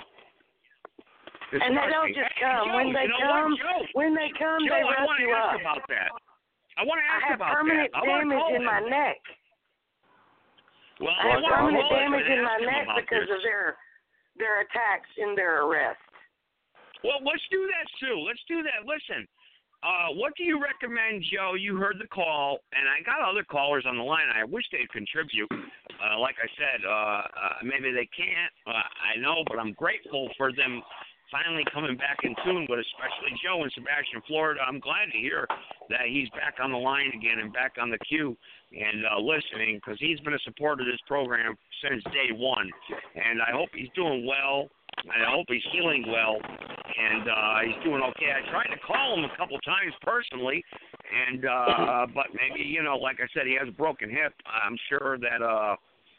It's and they don't just come. Joe, when they you know come, Joe, when they come, Joe, they I rush want to you ask up. about that. I want to ask I have about permanent that. I damage in my him. neck. Well, I have I permanent to damage in my him neck because this. of their their attacks in their arrest. Well, let's do that, Sue. Let's do that. Listen. Uh, what do you recommend, Joe? You heard the call, and I got other callers on the line. I wish they'd contribute. Uh, like I said, uh, uh, maybe they can't. Uh, I know, but I'm grateful for them finally coming back in tune, but especially Joe in Sebastian, Florida. I'm glad to hear that he's back on the line again and back on the queue and uh, listening, because he's been a supporter of this program since day one. And I hope he's doing well. I hope he's healing well, and uh, he's doing okay. I tried to call him a couple times personally, and uh, but maybe, you know, like I said, he has a broken hip. I'm sure that uh,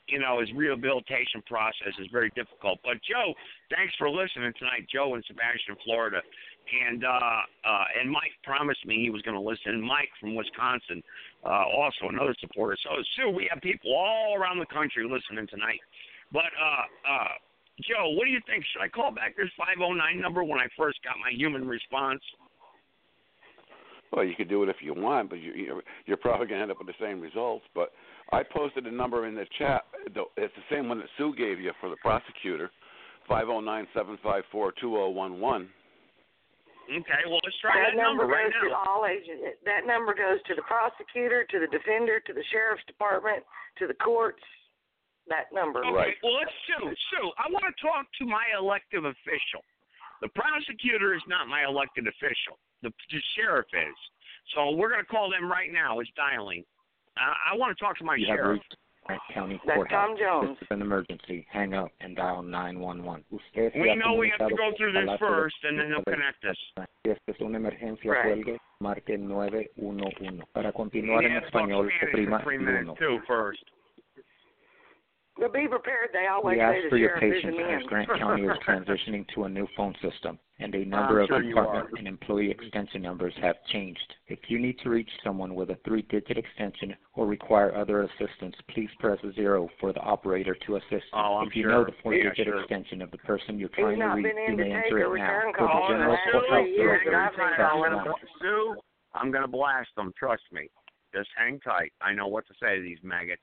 you know, his rehabilitation process is very difficult. But Joe, thanks for listening tonight, Joe in Sebastian, Florida. And uh, uh, and Mike promised me he was going to listen. Mike from Wisconsin, uh, also another supporter. So, Sue, we have people all around the country listening tonight. But, uh, uh, Joe, what do you think? Should I call back this five oh nine number when I first got my human response? Well, you could do it if you want, but you, you're probably going to end up with the same results. But I posted a number in the chat. It's the same one that Sue gave you for the prosecutor, five oh nine, seven five four, two oh one one. Okay, well, let's try that, that number, number right goes now. To all agents. That number goes to the prosecutor, to the defender, to the sheriff's department, to the courts. That number. Okay, right. Well, let's Sue. Sue, I want to talk to my elected official. The prosecutor is not my elected official. The, the sheriff is. So we're going to call them right now. It's dialing. Uh, I want to talk to my you sheriff. Have reached Grant County That's Courthouse. Tom Jones. This is an emergency. Hang up and dial nine one one. Usted we know we have to go through this first, and then they'll connect us. Si esta es una emergencia, right. cuelgue, marque nueve uno uno. Para continuar en español, oprima uno. Too first. But be prepared. They always we say ask the for your sheriff patience isn't as in. Grant County is transitioning to a new phone system, and a number I'm of sure department and employee extension numbers have changed. If you need to reach someone with a three-digit extension or require other assistance, please press zero for the operator to assist you. Oh, I'm if you sure. know the four-digit yeah, sure. extension of the person you're He's trying to not reach, been in you to may take enter a it now. return For the call in general the last courthouse three years directory, that I've been press calling. one. Sue, I'm going to blast them. Trust me. Just hang tight. I know what to say to these maggots.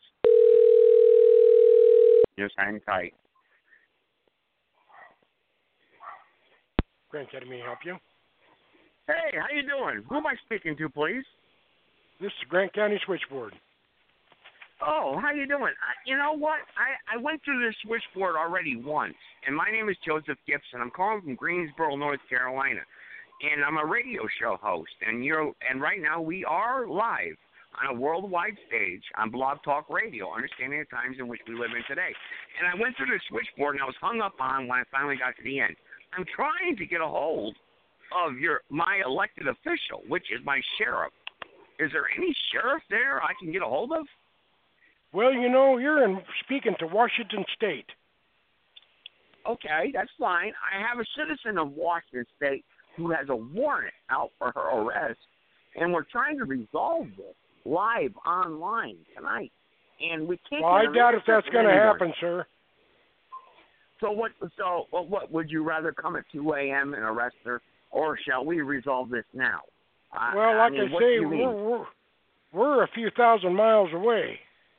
Just hang tight. Grant County, may I help you? Hey, how you doing? Who am I speaking to, please? This is Grant County Switchboard. Oh, how you doing? I, you know what? I, I went through this switchboard already once, and my name is Joseph Gibson. I'm calling from Greensboro, North Carolina, and I'm a radio show host. And you're and right now we are live on a worldwide stage on Blog Talk Radio, understanding the times in which we live in today. And I went through the switchboard, and I was hung up on when I finally got to the end. I'm trying to get a hold of your my elected official, which is my sheriff. Is there any sheriff there I can get a hold of? Well, you know, you're in, speaking to Washington State. Okay, that's fine. I have a citizen of Washington State who has a warrant out for her arrest, and we're trying to resolve this live online tonight. And we can't. Well, I doubt if that's going to happen, sir. So what? So what? Would you rather come at two a.m. and arrest her, or shall we resolve this now? Well, I, like I, mean, I say, we're, we're we're a few thousand miles away.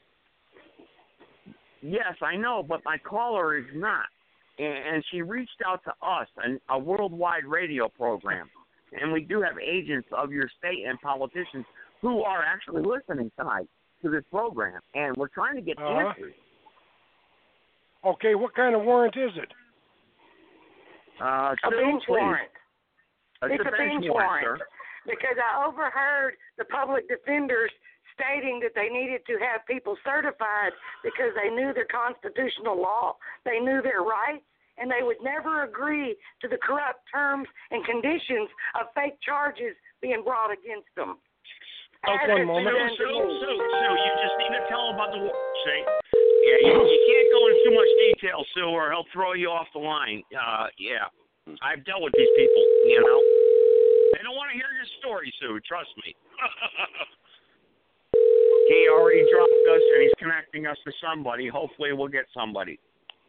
Yes, I know, but my caller is not, and, and she reached out to us, an, a worldwide radio program, and we do have agents of your state and politicians who are actually listening tonight to this program, and we're trying to get uh-huh. answers. Okay, what kind of warrant is it? Uh, a bench please. warrant. It's, it's a, a bench, bench warrant, warrant. sir. Because I overheard the public defenders stating that they needed to have people certified because they knew their constitutional law, they knew their rights, and they would never agree to the corrupt terms and conditions of fake charges being brought against them. Okay, one moment. Sue, Sue, Sue, Sue, you just need to tell them about the war. See? Yeah, you, you can't go into too much detail, Sue, or he'll throw you off the line. Uh, yeah. I've dealt with these people, you know. They don't want to hear your story, Sue. Trust me. He already dropped us, and he's connecting us to somebody. Hopefully we'll get somebody.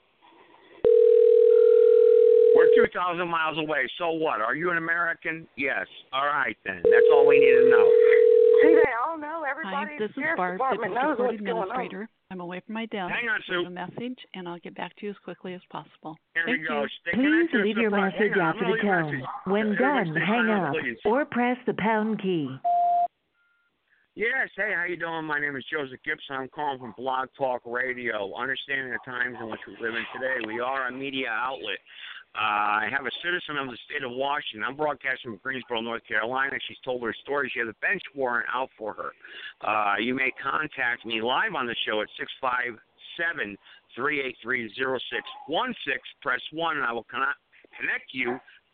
We're two thousand miles away. So what? Are you an American? Yes. All right, then. That's all we need to know. See, they all know. Everybody Hi, this in the is Barb, the department knows Court what's going Administrator. on. I'm away from my desk. Hang on, Sue. Leave a message, and I'll get back to you as quickly as possible. Here Thank we go. you. Stay Please connected leave to your the message Hang on, after I'm the gonna leave a tone. message. When Everybody done, stay hang silent, up please. or press the pound key. Yes, hey, how you doing? My name is Joseph Gibson. I'm calling from Blog Talk Radio. Understanding the times in which we live in today, we are a media outlet. Uh, I have a citizen of the state of Washington. I'm broadcasting from Greensboro, North Carolina. She's told her story. She has a bench warrant out for her. Uh, you may contact me live on the show at six five seven, three eight three, zero six one six. Press one, and I will connect you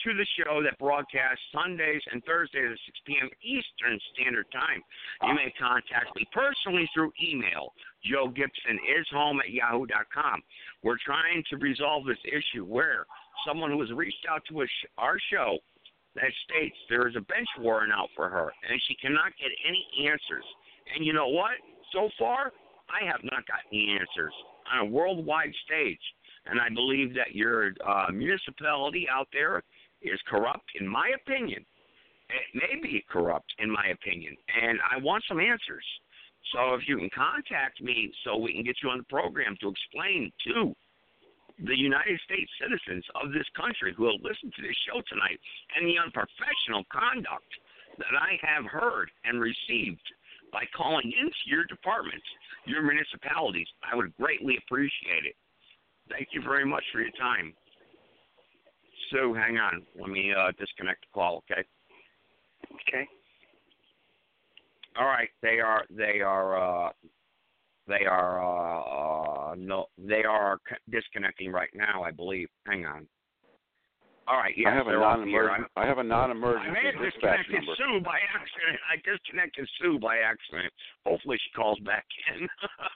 to the show that broadcasts Sundays and Thursdays at six p.m. Eastern Standard Time. You may contact me personally through email. Joe Gibson is home at yahoo dot com. We're trying to resolve this issue where someone who has reached out to us, our show that states there is a bench warrant out for her and she cannot get any answers. And you know what? So far, I have not gotten the answers on a worldwide stage. And I believe that your uh, municipality out there is corrupt, in my opinion. It may be corrupt, in my opinion. And I want some answers. So if you can contact me so we can get you on the program to explain to the United States citizens of this country who will listen to this show tonight and the unprofessional conduct that I have heard and received by calling into your departments, your municipalities, I would greatly appreciate it. Thank you very much for your time. Sue, hang on. Let me uh, disconnect the call, okay? Okay. All right. They are. They are. Uh, they are. Uh, uh, no. They are disconnecting right now, I believe. Hang on. All right. Yes, I have a non-emergency. I have a non-emergency I may have dispatch disconnected number. Sue by accident. I disconnected Sue by accident. Hopefully she calls back in.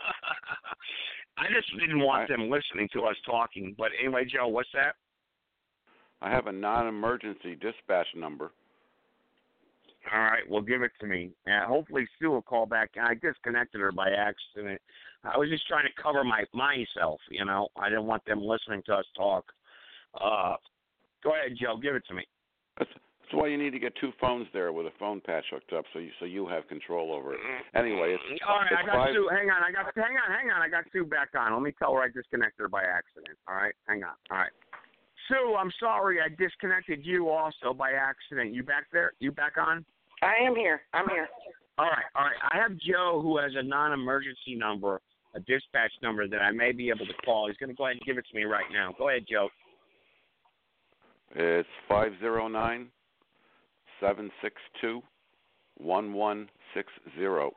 I just didn't want them listening to us talking. But anyway, Joe, what's that? I have a non-emergency dispatch number. All right, well, give it to me. Uh, hopefully Sue will call back. I disconnected her by accident. I was just trying to cover my myself, you know. I didn't want them listening to us talk. Uh, go ahead, Joe. Give it to me. That's, that's why you need to get two phones there with a phone patch hooked up, so you so you have control over it. Anyway, it's all right. it's I got five, Sue. Hang on. I got. Hang on. Hang on. I got Sue back on. Let me tell her I disconnected her by accident. All right. Hang on. All right. Sue, I'm sorry. I disconnected you also by accident. You back there? You back on? I am here. I'm here. All right. All right. I have Joe who has a non-emergency number, a dispatch number that I may be able to call. He's going to go ahead and give it to me right now. Go ahead, Joe. It's five zero nine seven six two one one six zero.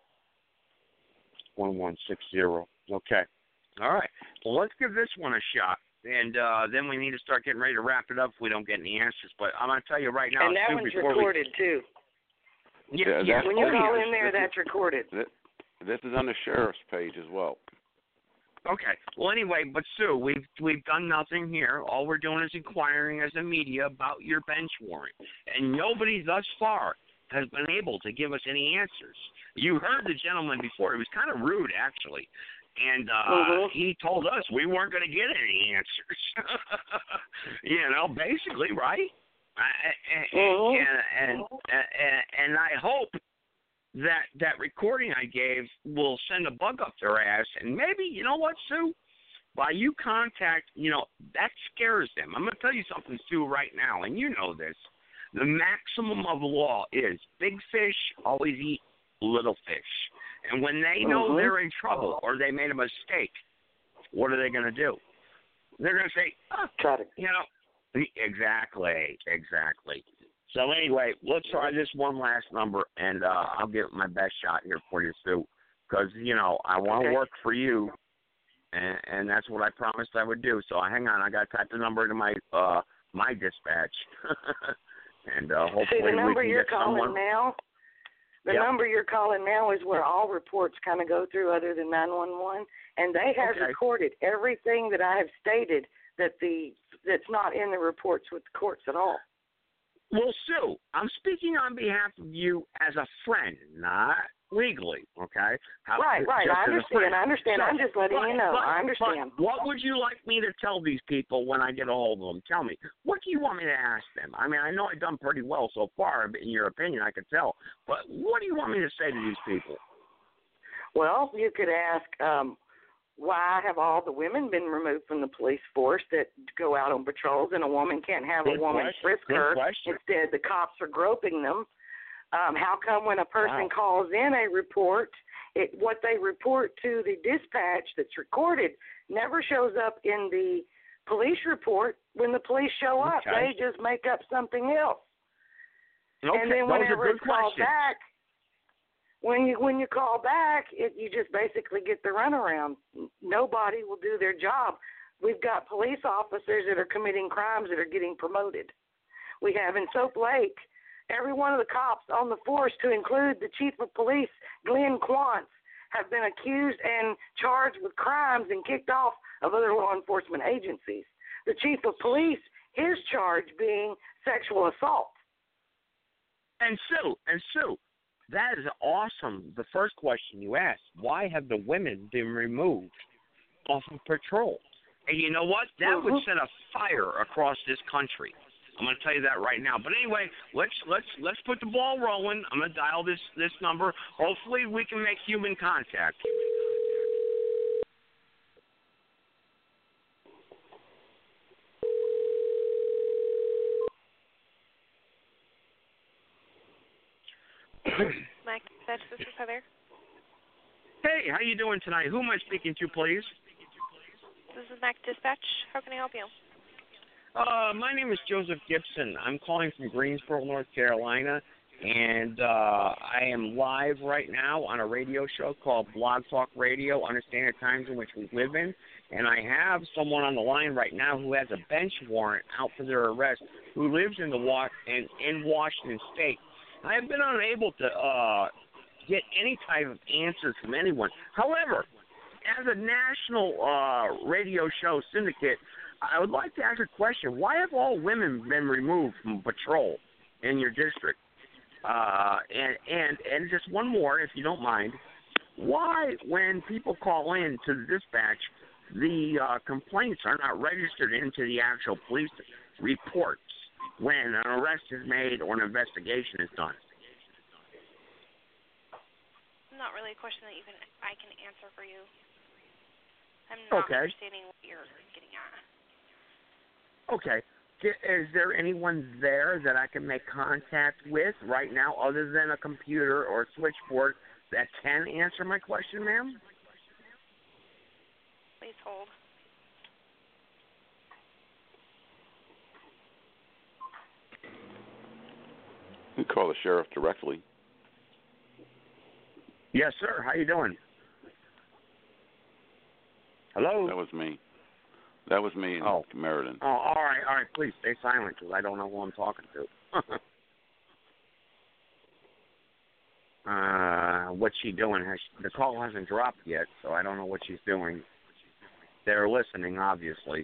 One one six zero. Okay. All right. Well, let's give this one a shot, and uh, then we need to start getting ready to wrap it up if we don't get any answers. But I'm going to tell you right now, and that Sue, one's before recorded we... too. Yeah, Yeah, yeah. that's- When you oh, call yes, in there, this is- that's recorded. This is on the sheriff's page as well. Okay. Well, anyway, but Sue, we've we've done nothing here. All we're doing is inquiring as a media about your bench warrant, and nobody thus far has been able to give us any answers. You heard the gentleman before; he was kind of rude, actually, and uh, Mhm. he told us we weren't going to get any answers. you know, basically, right? I, Mhm. and, and and and I hope that that recording I gave will send a bug up their ass, and maybe, you know what, Sue? By you contact, you know, that scares them. I'm going to tell you something, Sue, right now, and you know this. The maximum of law is big fish always eat little fish. And when they know Mhm. they're in trouble or they made a mistake, what are they going to do? They're going to say, oh, Try to. you know, exactly, exactly. So anyway, let's try this one last number, and uh, I'll give it my best shot here for you, Sue, because, you know, I want to Okay. work for you, and, and that's what I promised I would do. So hang on, I got to type the number into my uh, my dispatch, and uh, hopefully See, the we number can you're get calling someone. now, the Yep. number you're calling now is where all reports kind of go through other than nine one one, and they have Okay. recorded everything that I have stated that the that's not in the reports with the courts at all. Well, Sue, I'm speaking on behalf of you as a friend, not legally, okay? How, Right, right. just I as a understand. friend. I understand. So, I'm just letting but- you know. but- I understand. But what would you like me to tell these people when I get a hold of them? Tell me. What do you want me to ask them? I mean, I know I've done pretty well so far, in your opinion, I can tell. But what do you want me to say to these people? Well, you could ask, um, why have all the women been removed from the police force that go out on patrols, and a woman can't have Good a woman question. frisk Good her? question. Instead, the cops are groping them. Um, how come when a person Wow. calls in a report, it what they report to the dispatch that's recorded never shows up in the police report? When the police show up, Okay. they just make up something else. Okay, and then those are whenever good it's called questions. back, when you when you call back, it, you just basically get the runaround. Nobody will do their job. We've got police officers that are committing crimes that are getting promoted. we have in Soap Lake, every one of the cops on the force, to include the chief of police, Glenn Quantz, have been accused and charged with crimes and kicked off of other law enforcement agencies. The chief of police, his charge being sexual assault. And Sue, and Sue, that is awesome. The first question you asked, why have the women been removed off of patrol? And you know what? That mm-hmm. would set a fire across this country. I'm going to tell you that right now. But anyway, let's let's let's put the ball rolling. I'm going to dial this this number. Hopefully, we can make human contact. Mac Dispatch, this is Heather. Hey, how you doing tonight? Who am I speaking to, please? This is Mac Dispatch. How can I help you? Uh, my name is Joseph Gibson. I'm calling from Greensboro, North Carolina, and uh, I am live right now on a radio show called Blog Talk Radio, Understand the Times in Which We Live In, and I have someone on the line right now who has a bench warrant out for their arrest who lives in the wa- in, in Washington State. I have been unable to uh, get any type of answer from anyone. However, as a national uh, radio show syndicate, I would like to ask a question. Why have all women been removed from patrol in your district? Uh, and, and, and just one more, if you don't mind. Why, when people call in to the dispatch, the uh, complaints are not registered into the actual police reports when an arrest is made or an investigation is done? Not really a question that you can I can answer for you. I'm not okay. understanding what you're getting at. Okay. Is there anyone there that I can make contact with right now other than a computer or a switchboard that can answer my question, ma'am? Please hold. You can call the sheriff directly. Yes, sir. How you doing? Hello? That was me. That was me in oh. Meriden. Oh, all right, all right. Please stay silent because I don't know who I'm talking to. uh, what's she doing? Has she, the call hasn't dropped yet, so I don't know what she's doing. They're listening, obviously.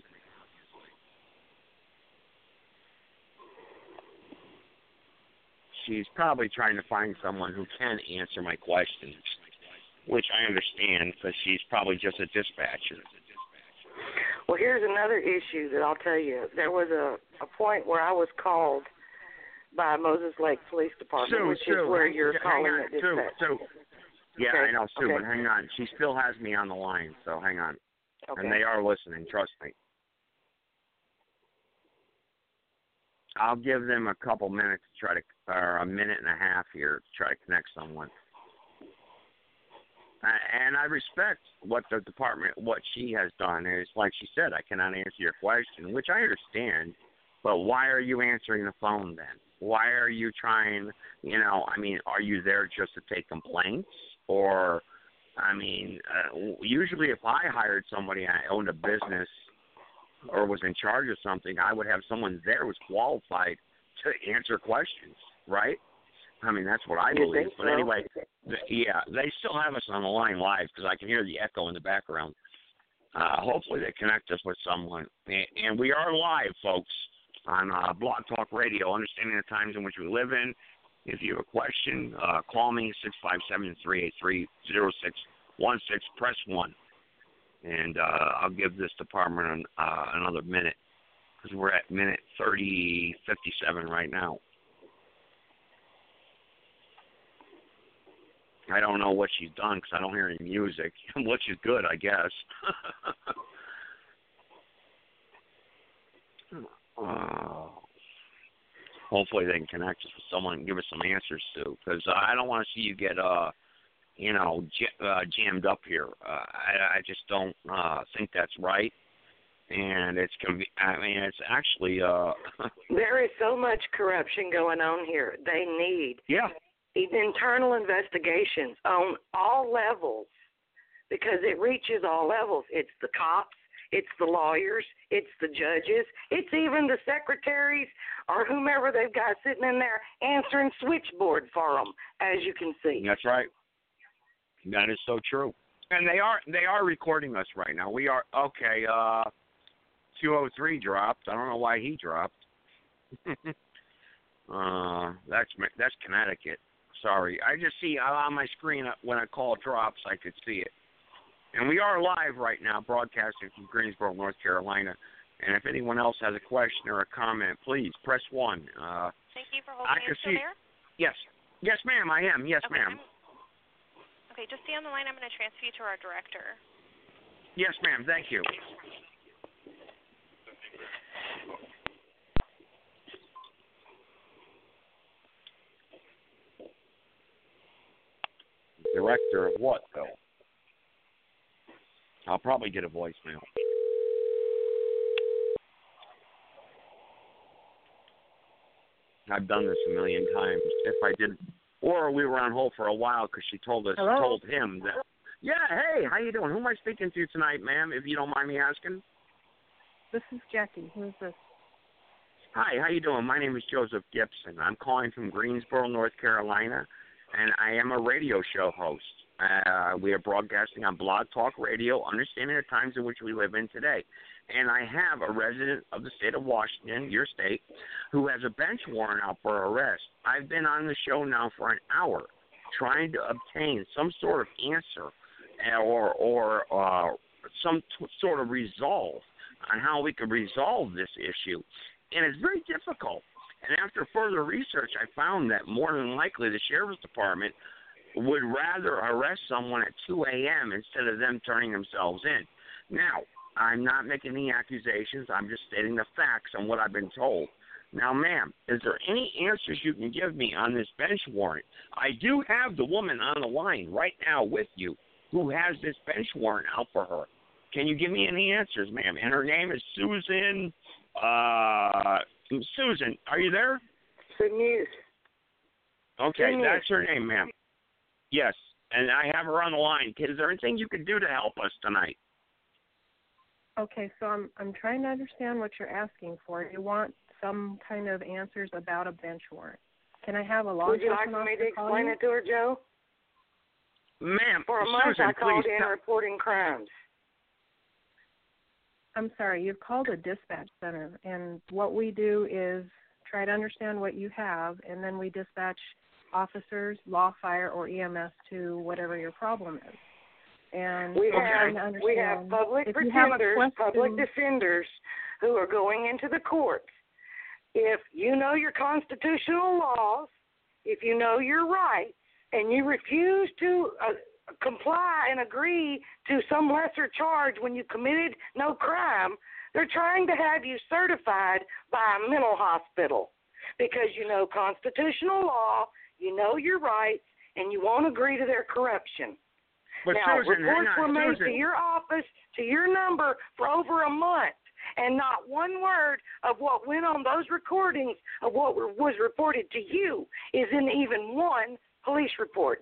She's probably trying to find someone who can answer my questions, which I understand because she's probably just a dispatcher. Well, here's another issue that I'll tell you. There was a, a point where I was called by Moses Lake Police Department, Sue, which Sue, is where hang, you're hang calling on, at dispatch. Sue, Sue. Yeah, okay. I know, Sue, okay. but hang on. She still has me on the line, so hang on. Okay. And they are listening, trust me. I'll give them a couple minutes to try to, or a minute and a half here to try to connect someone. And I respect what the department, what she has done. It's like she said, I cannot answer your question, which I understand. But why are you answering the phone then? Why are you trying, you know, I mean, are you there just to take complaints? Or, I mean, uh, usually if I hired somebody and I owned a business or was in charge of something, I would have someone there who was qualified to answer questions, right? I mean, that's what I you believe. Think but so? anyway, th- yeah, they still have us on the line live because I can hear the echo in the background. Uh, hopefully they connect us with someone. And, and we are live, folks, on uh, Blog Talk Radio, Understanding the Times in Which We Live In. If you have a question, uh, call me, six five seven, three eight three, zero six one six, press one. And uh, I'll give this department an, uh, another minute because we're at minute thirty fifty-seven right now. I don't know what she's done because I don't hear any music, which is good, I guess. uh, hopefully they can connect us with someone and give us some answers to, because I don't want to see you get, uh, you know, j- uh, jammed up here. Uh, I, I just don't uh, think that's right. And it's, conv- I mean, it's actually... Uh, there is so much corruption going on here. They need... Yeah. internal investigations on all levels because it reaches all levels. It's the cops, it's the lawyers, it's the judges, it's even the secretaries or whomever they've got sitting in there answering switchboard for them, as you can see. That's right. That is so true. And they are they are recording us right now. We are okay. Uh, two oh three dropped. I don't know why he dropped. uh, that's that's Connecticut. Sorry, I just see on my screen when a call drops, I could see it. And we are live right now, broadcasting from Greensboro, North Carolina. And if anyone else has a question or a comment, please press one. Uh, Thank you for holding. I can still see. There? Yes, yes, ma'am. I am. Yes, okay, ma'am. I'm, okay, just stay on the line. I'm going to transfer you to our director. Yes, ma'am. Thank you. Director of what, though? I'll probably get a voicemail. I've done this a million times. If I did, or we were on hold for a while because she told us, Hello? told him that. Yeah, hey, how you doing? Who am I speaking to tonight, ma'am? If you don't mind me asking. This is Jackie. Who is this? Hi, how you doing? My name is Joseph Gibson. I'm calling from Greensboro, North Carolina, and I am a radio show host. Uh, we are broadcasting on Blog Talk Radio, understanding the times in which we live in today. And I have a resident of the state of Washington, your state, who has a bench warrant out for arrest. I've been on the show now for an hour trying to obtain some sort of answer or, or uh, some t- sort of resolve on how we could resolve this issue. And it's very difficult. And after further research, I found that more than likely the Sheriff's Department would rather arrest someone at two a.m. instead of them turning themselves in. Now, I'm not making any accusations. I'm just stating the facts on what I've been told. Now, ma'am, is there any answers you can give me on this bench warrant? I do have the woman on the line right now with you who has this bench warrant out for her. Can you give me any answers, ma'am? And her name is Susan. Uh, Susan, are you there? Susan. Okay, Susan. that's her name, ma'am. Yes, and I have her on the line. Is there anything you can do to help us tonight? Okay, so I'm I'm trying to understand what you're asking for. You want some kind of answers about a bench warrant. Can I have a law Would you like enforcement me to officer call explain you? it to her, Joe? Ma'am, For a month, Susan, I called please in tell- reporting crimes. I'm sorry, you've called a dispatch center, and what we do is try to understand what you have, and then we dispatch officers, law, fire, or E M S to whatever your problem is. And We we're trying to have understand we have public if you have a pretenders, public question- defenders who are going into the courts. If you know your constitutional laws, if you know your rights, and you refuse to uh, comply and agree to some lesser charge when you committed no crime, they're trying to have you certified by a mental hospital because you know constitutional law, you know your rights, and you won't agree to their corruption. But now, Susan, hang reports on, were made Susan. to your office, to your number, for over a month, and not one word of what went on those recordings of what were, was reported to you is in even one police report.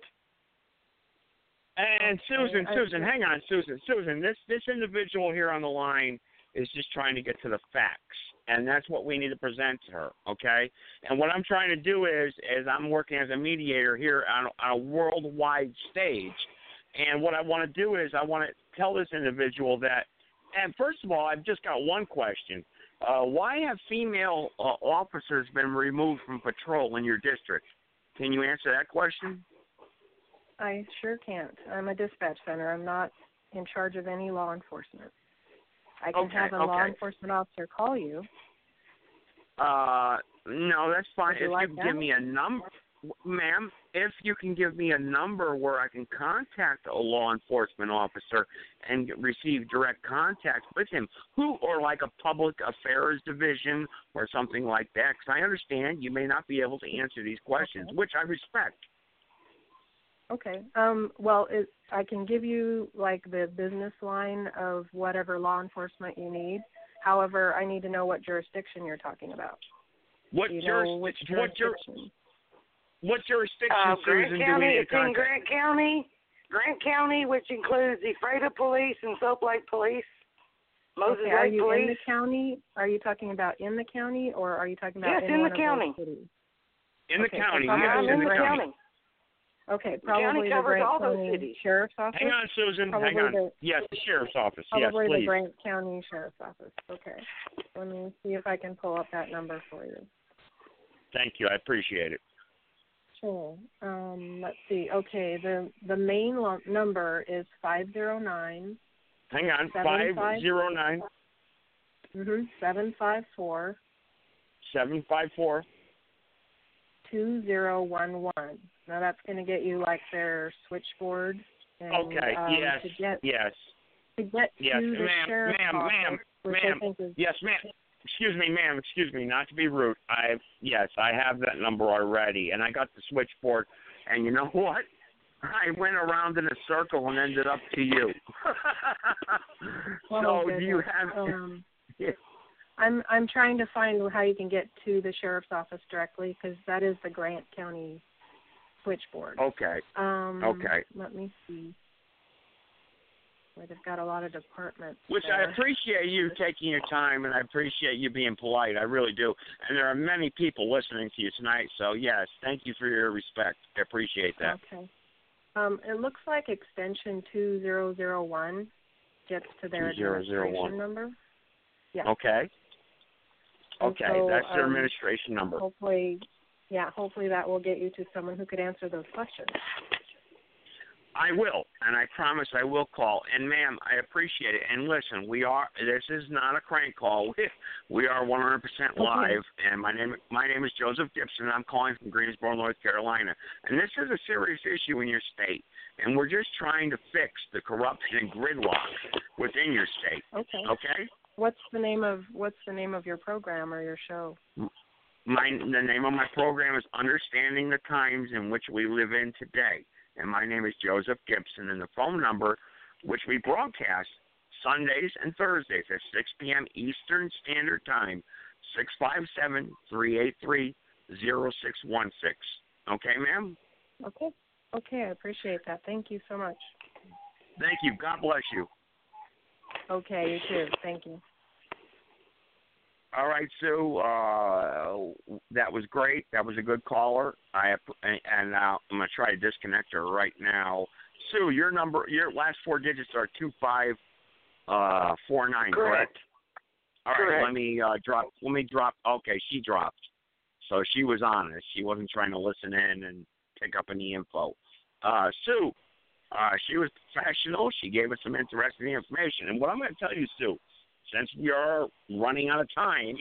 And Susan, I- Susan, hang on, Susan, Susan. This this individual here on the line is just trying to get to the facts, and that's what we need to present to her. Okay. And what I'm trying to do is, is I'm working as a mediator here on, on a worldwide stage, and what I want to do is I want to tell this individual that. And first of all, I've just got one question. Uh, why have female uh, officers been removed from patrol in your district? Can you answer that question? I sure can't. I'm a dispatch center. I'm not in charge of any law enforcement. I can Okay, have a law okay. enforcement officer call you. Uh, no, that's fine. Would you If like you can that? give me a number, ma'am, if you can give me a number where I can contact a law enforcement officer and get- receive direct contact with him, who, or like a public affairs division or something like that, because I understand you may not be able to answer these questions, Okay. which I respect. Okay. Um, well, it, I can give you, like, the business line of whatever law enforcement you need. However, I need to know what jurisdiction you're talking about. What, Do you juris- know which what, jur- jurisdiction? what jurisdiction, Uh, Grant Susan, do County, we need it's to in contact? Grant County, Grant County, which includes the Freda Police and Soap Lake Police. Moses okay, are Lake you Police. in the county? Are you talking about in the county, or are you talking about yes, in, in one the of county? those cities? In the okay, county, so yes, I'm in, in the, the county. county. Okay, The probably county the covers Grant all those County cities. Sheriff's Office. Hang on, Susan. Probably Hang on. The, yes, the sheriff's office. Yes, probably please. the Grant County Sheriff's Office. Okay. Let me see if I can pull up that number for you. Thank you. I appreciate it. Sure. Um, let's see. Okay, the the main lo- number is five zero nine. Hang on. Seven, five zero nine. Mhm. Seven five four. Seven five four. Two zero one one. Now that's going to get you like their switchboard. And, Okay. um, yes. To get yes. to get Yes, to the ma'am, sheriff's ma'am, office, ma'am, which ma'am. I think is Yes, ma'am. Excuse me, ma'am. Excuse me. Not to be rude. I yes, I have that number already, and I got the switchboard. And you know what? I went around in a circle and ended up to you. Oh, so goodness. do you have? Um, I'm I'm trying to find how you can get to the sheriff's office directly, because that is the Grant County switchboard. Okay. Um, Okay. Let me see. Where they've got a lot of departments. Which there. I appreciate you taking your time, and I appreciate you being polite. I really do. And there are many people listening to you tonight, so yes, thank you for your respect. I appreciate that. Okay. Um, it looks like extension two zero zero one gets to their two zero zero one. administration number. Yeah. Okay. And Okay, so, that's their um, administration number. Hopefully, yeah, hopefully that will get you to someone who could answer those questions. I will, and I promise I will call. And, ma'am, I appreciate it. And, listen, we are. This is not a crank call. We, we are one hundred percent live, okay. And my name my name is Joseph Gibson. I'm calling from Greensboro, North Carolina. And this is a serious issue in your state, and we're just trying to fix the corruption and gridlock within your state. Okay. Okay? What's the name of What's the name of your program or your show? My the name of my program is Understanding the Times in Which We Live in Today. And my name is Joseph Gibson, and the phone number, which we broadcast Sundays and Thursdays at six p.m. Eastern Standard Time, six five seven, three eight three, zero six one six. Okay, ma'am? Okay. Okay, I appreciate that. Thank you so much. Thank you. God bless you. Okay, you too. Thank you. All right, Sue. Uh, that was great. That was a good caller. I and now I'm gonna try to disconnect her right now. Sue, your number, your last four digits are two five uh, four nine. Correct. All right. Correct. Let me uh, drop. Let me drop. Okay, she dropped. So she was honest. She wasn't trying to listen in and pick up any info. Uh, Sue, uh, she was professional. She gave us some interesting information. And what I'm going to tell you, Sue, since we are running out of time,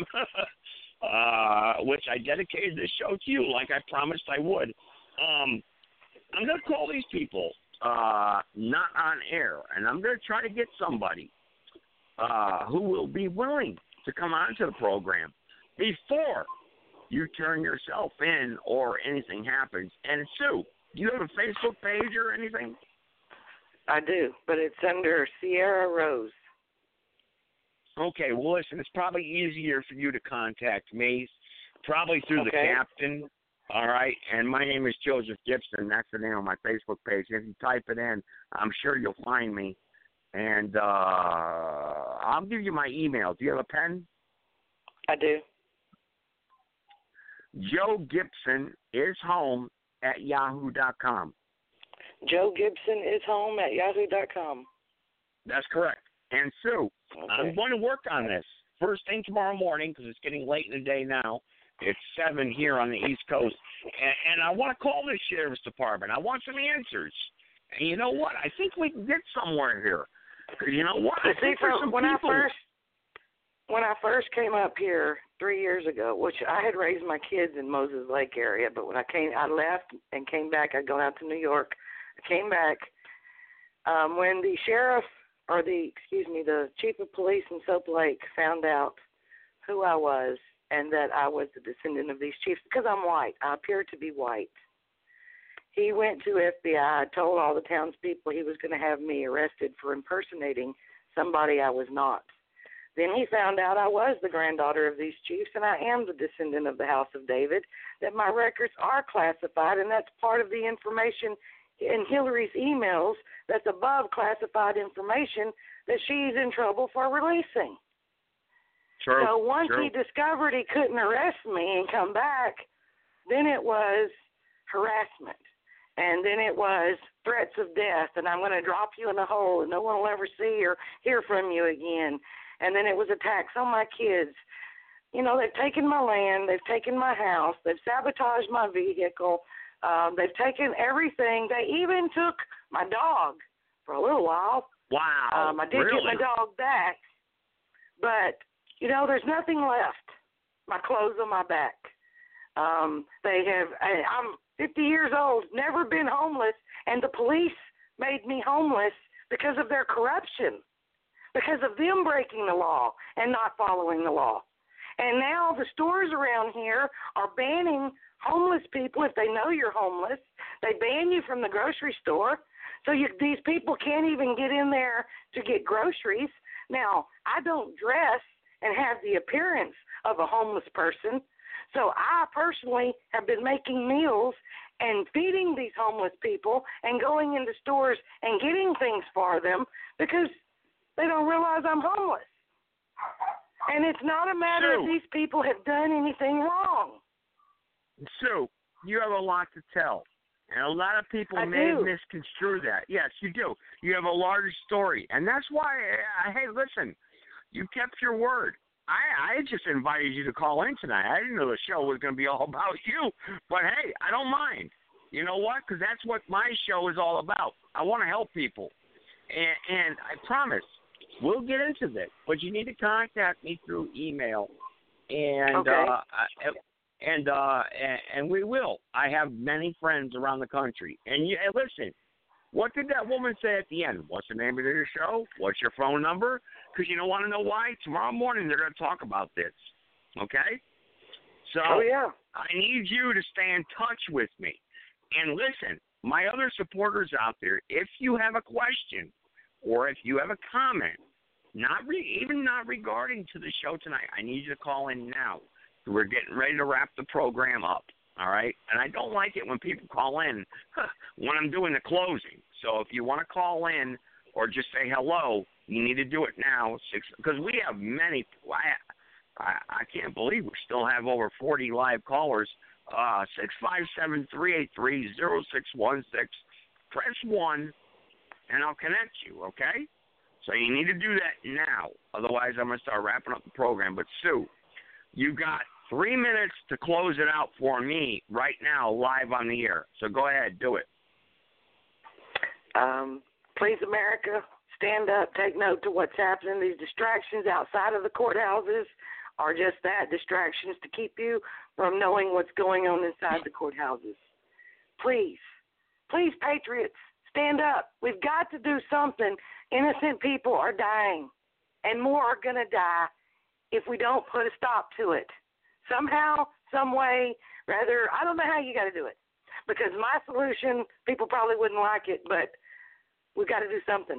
uh, which I dedicated this show to you like I promised I would, um, I'm going to call these people uh, not on air, and I'm going to try to get somebody uh, who will be willing to come onto the program before you turn yourself in or anything happens. And Sue, do you have a Facebook page or anything? I do, but it's under Sierra Rose. Okay, well, listen, it's probably easier for you to contact me, probably through okay. the captain, all right? And my name is Joseph Gibson. That's the name of my Facebook page. If you type it in, I'm sure you'll find me. And uh, I'll give you my email. Do you have a pen? I do. Joe Gibson is home at yahoo dot com. Joe Gibson is home at yahoo dot com. That's correct. And Sue, okay. I'm going to work on this first thing tomorrow morning because it's getting late in the day now. It's seven here on the East Coast. And, and I want to call this sheriff's department. I want some answers. And you know what? I think we can get somewhere here. Because you know what? I See, think there's from, some when people. I first when I first came up here three years ago, which I had raised my kids in Moses Lake area, but when I came, I left and came back. I'd gone out to New York. I came back um, when the sheriff, or the excuse me, the chief of police in Soap Lake found out who I was and that I was the descendant of these chiefs because I'm white. I appear to be white. He went to F B I, told all the townspeople he was going to have me arrested for impersonating somebody I was not. Then he found out I was the granddaughter of these chiefs, and I am the descendant of the House of David, that my records are classified, and that's part of the information in Hillary's emails that's above classified information that she's in trouble for releasing. True. So once True. he discovered he couldn't arrest me and come back, then it was harassment. And then it was threats of death, and I'm going to drop you in a hole, and no one will ever see or hear from you again. And then it was attacks on my kids. You know, they've taken my land, they've taken my house, they've sabotaged my vehicle, um, they've taken everything. They even took my dog for a little while. Wow. Um, I did really? get my dog back, but, you know, there's nothing left. My clothes on my back. Um, they have, I, I'm fifty years old, never been homeless, and the police made me homeless because of their corruption, because of them breaking the law and not following the law. And now the stores around here are banning homeless people if they know you're homeless. They ban you from the grocery store. So you, these people can't even get in there to get groceries. Now, I don't dress and have the appearance of a homeless person. So I personally have been making meals and feeding these homeless people and going into stores and getting things for them because they don't realize I'm homeless. And it's not a matter Sue. if these people have done anything wrong. Sue, you have a lot to tell. And a lot of people I may do. misconstrue that. Yes, you do. You have a large story. And that's why, uh, hey, listen, you kept your word. I, I just invited you to call in tonight. I didn't know the show was going to be all about you. But, hey, I don't mind. You know what? Because that's what my show is all about. I want to help people. And, and I promise, we'll get into this. But you need to contact me through email. And Okay. uh, and, uh, and and we will. I have many friends around the country. And you, and listen, what did that woman say at the end? What's the name of your show? What's your phone number? Because you don't want to know why? Tomorrow morning they're going to talk about this. Okay? So Oh, yeah. I need you to stay in touch with me. And listen, my other supporters out there, if you have a question or if you have a comment, not re- even not regarding to the show tonight, I need you to call in now. We're getting ready to wrap the program up. All right? And I don't like it when people call in when I'm doing the closing. So if you want to call in or just say hello, you need to do it now, because we have many. I, I I can't believe we still have over forty live callers. Uh, six five seven, three eight three, zero six one six. Press one, and I'll connect you, okay? So you need to do that now. Otherwise, I'm going to start wrapping up the program. But, Sue, you got three minutes to close it out for me right now, live on the air. So go ahead, do it. Um, please, America, stand up, take note to what's happening. These distractions outside of the courthouses are just that, distractions to keep you from knowing what's going on inside the courthouses. Please, please, patriots, stand up. We've got to do something. Innocent people are dying, and more are going to die if we don't put a stop to it. Somehow, some way, rather, I don't know how you got to do it, because my solution, people probably wouldn't like it, but we've got to do something.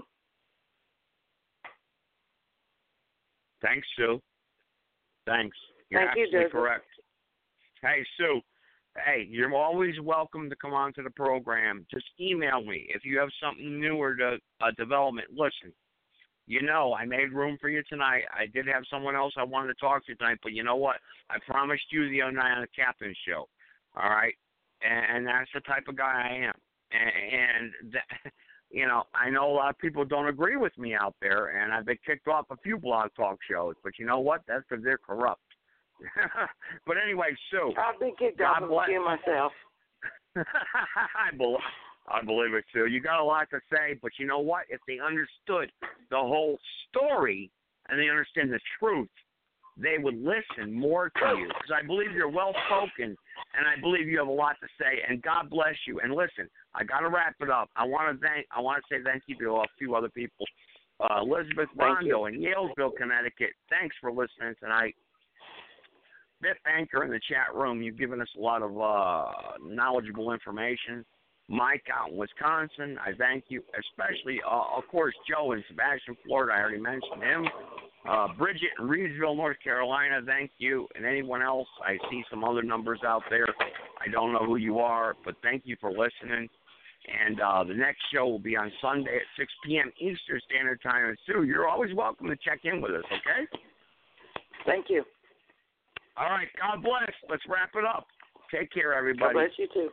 Thanks, Sue. Thanks. You're Thank you, absolutely Joseph. correct. Hey, Sue. Hey, you're always welcome to come on to the program. Just email me if you have something newer to uh, development. Listen, you know, I made room for you tonight. I did have someone else I wanted to talk to tonight, but you know what? I promised you the other night on the Captain Show. All right, and, and that's the type of guy I am. And, and that, you know, I know a lot of people don't agree with me out there, and I've been kicked off a few blog talk shows. But you know what? That's because they're corrupt. But anyway, Sue. I've been kicked God off of a bless- few myself. I believe, I believe it, Sue. You got a lot to say, but you know what? If they understood the whole story and they understand the truth, they would listen more to you. Because I believe you're well-spoken, and I believe you have a lot to say, and God bless you. And listen, I got to wrap it up. I want to thank, I want to say thank you to a few other people. Uh, Elizabeth Thank Rondo in Yalesville, Connecticut. Thanks for listening tonight. Biff Anchor in the chat room, you've given us a lot of uh, knowledgeable information. Mike out in Wisconsin, I thank you. Especially, uh, of course, Joe in Sebastian, Florida, I already mentioned him. Uh, Bridget in Reedsville, North Carolina, thank you. And anyone else, I see some other numbers out there. I don't know who you are, but thank you for listening. And uh, the next show will be on Sunday at six p.m. Eastern Standard Time. And Sue, you're always welcome to check in with us, okay? Thank you. All right, God bless. Let's wrap it up. Take care, everybody. God bless you, too.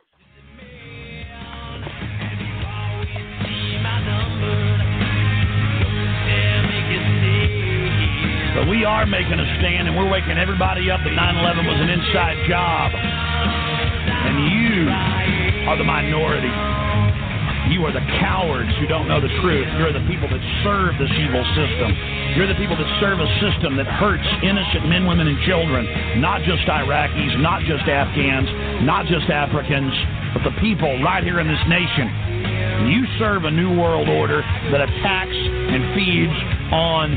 But we are making a stand, and we're waking everybody up that nine eleven was an inside job. And you are the minority. You are the cowards who don't know the truth. You're the people that serve this evil system. You're the people that serve a system that hurts innocent men, women, and children. Not just Iraqis, not just Afghans, not just Africans, but the people right here in this nation. You serve a new world order that attacks and feeds on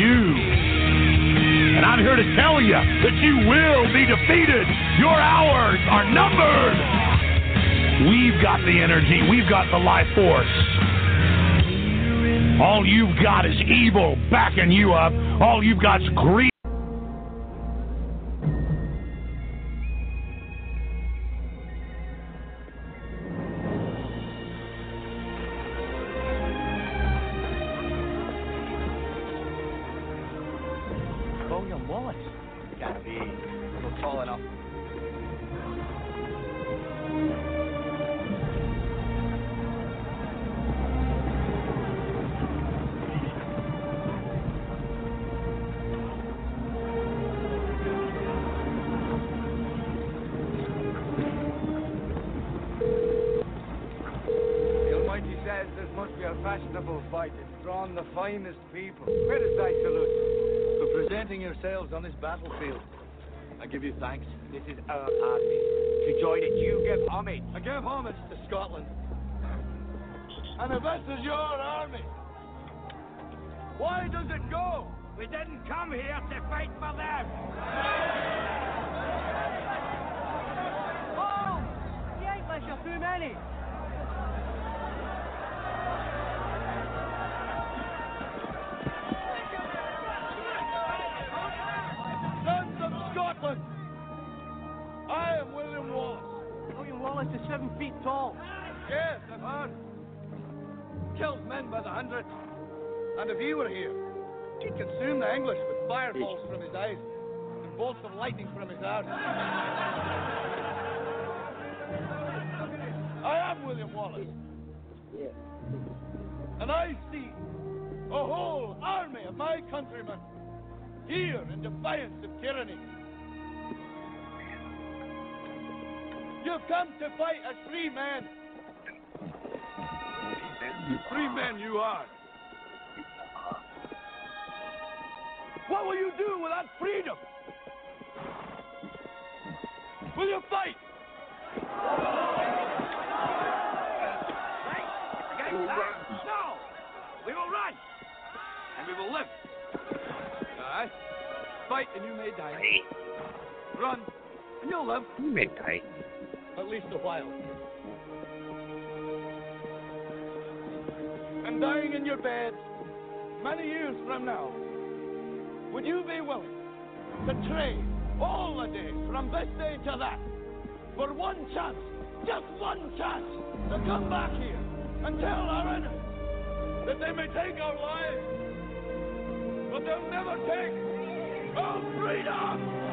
you. And I'm here to tell you that you will be defeated. Your hours are numbered. We've got the energy. We've got the life force. All you've got is evil backing you up. All you've got is greed. William Wallace. Gotta be a little tall enough. Fashionable fight. It's drawn the finest people. Where is thy salute? For presenting yourselves on this battlefield. I give you thanks. This is our army. To join it, you give homage. I give homage to Scotland. And if this is your army, why does it go? We didn't come here to fight for them. Oh! The English are too many. Scotland! I am William Wallace. William Wallace is seven feet tall. Yes, I've heard. Kills men by the hundreds. And if he were here, he'd consume the English with fireballs from his eyes and bolts of lightning from his arms. I am William Wallace. And I see a whole army of my countrymen here in defiance of tyranny. You've come to fight as free men. Free men you are. What will you do with that freedom? Will you fight? Against that? No! We will run! And we will live. Aye. Fight and you may die. Run and you'll live. You may die. At least a while. And dying in your bed many years from now, would you be willing to trade all the days from this day to that for one chance, just one chance, to come back here and tell our enemies that they may take our lives, but they'll never take our freedom?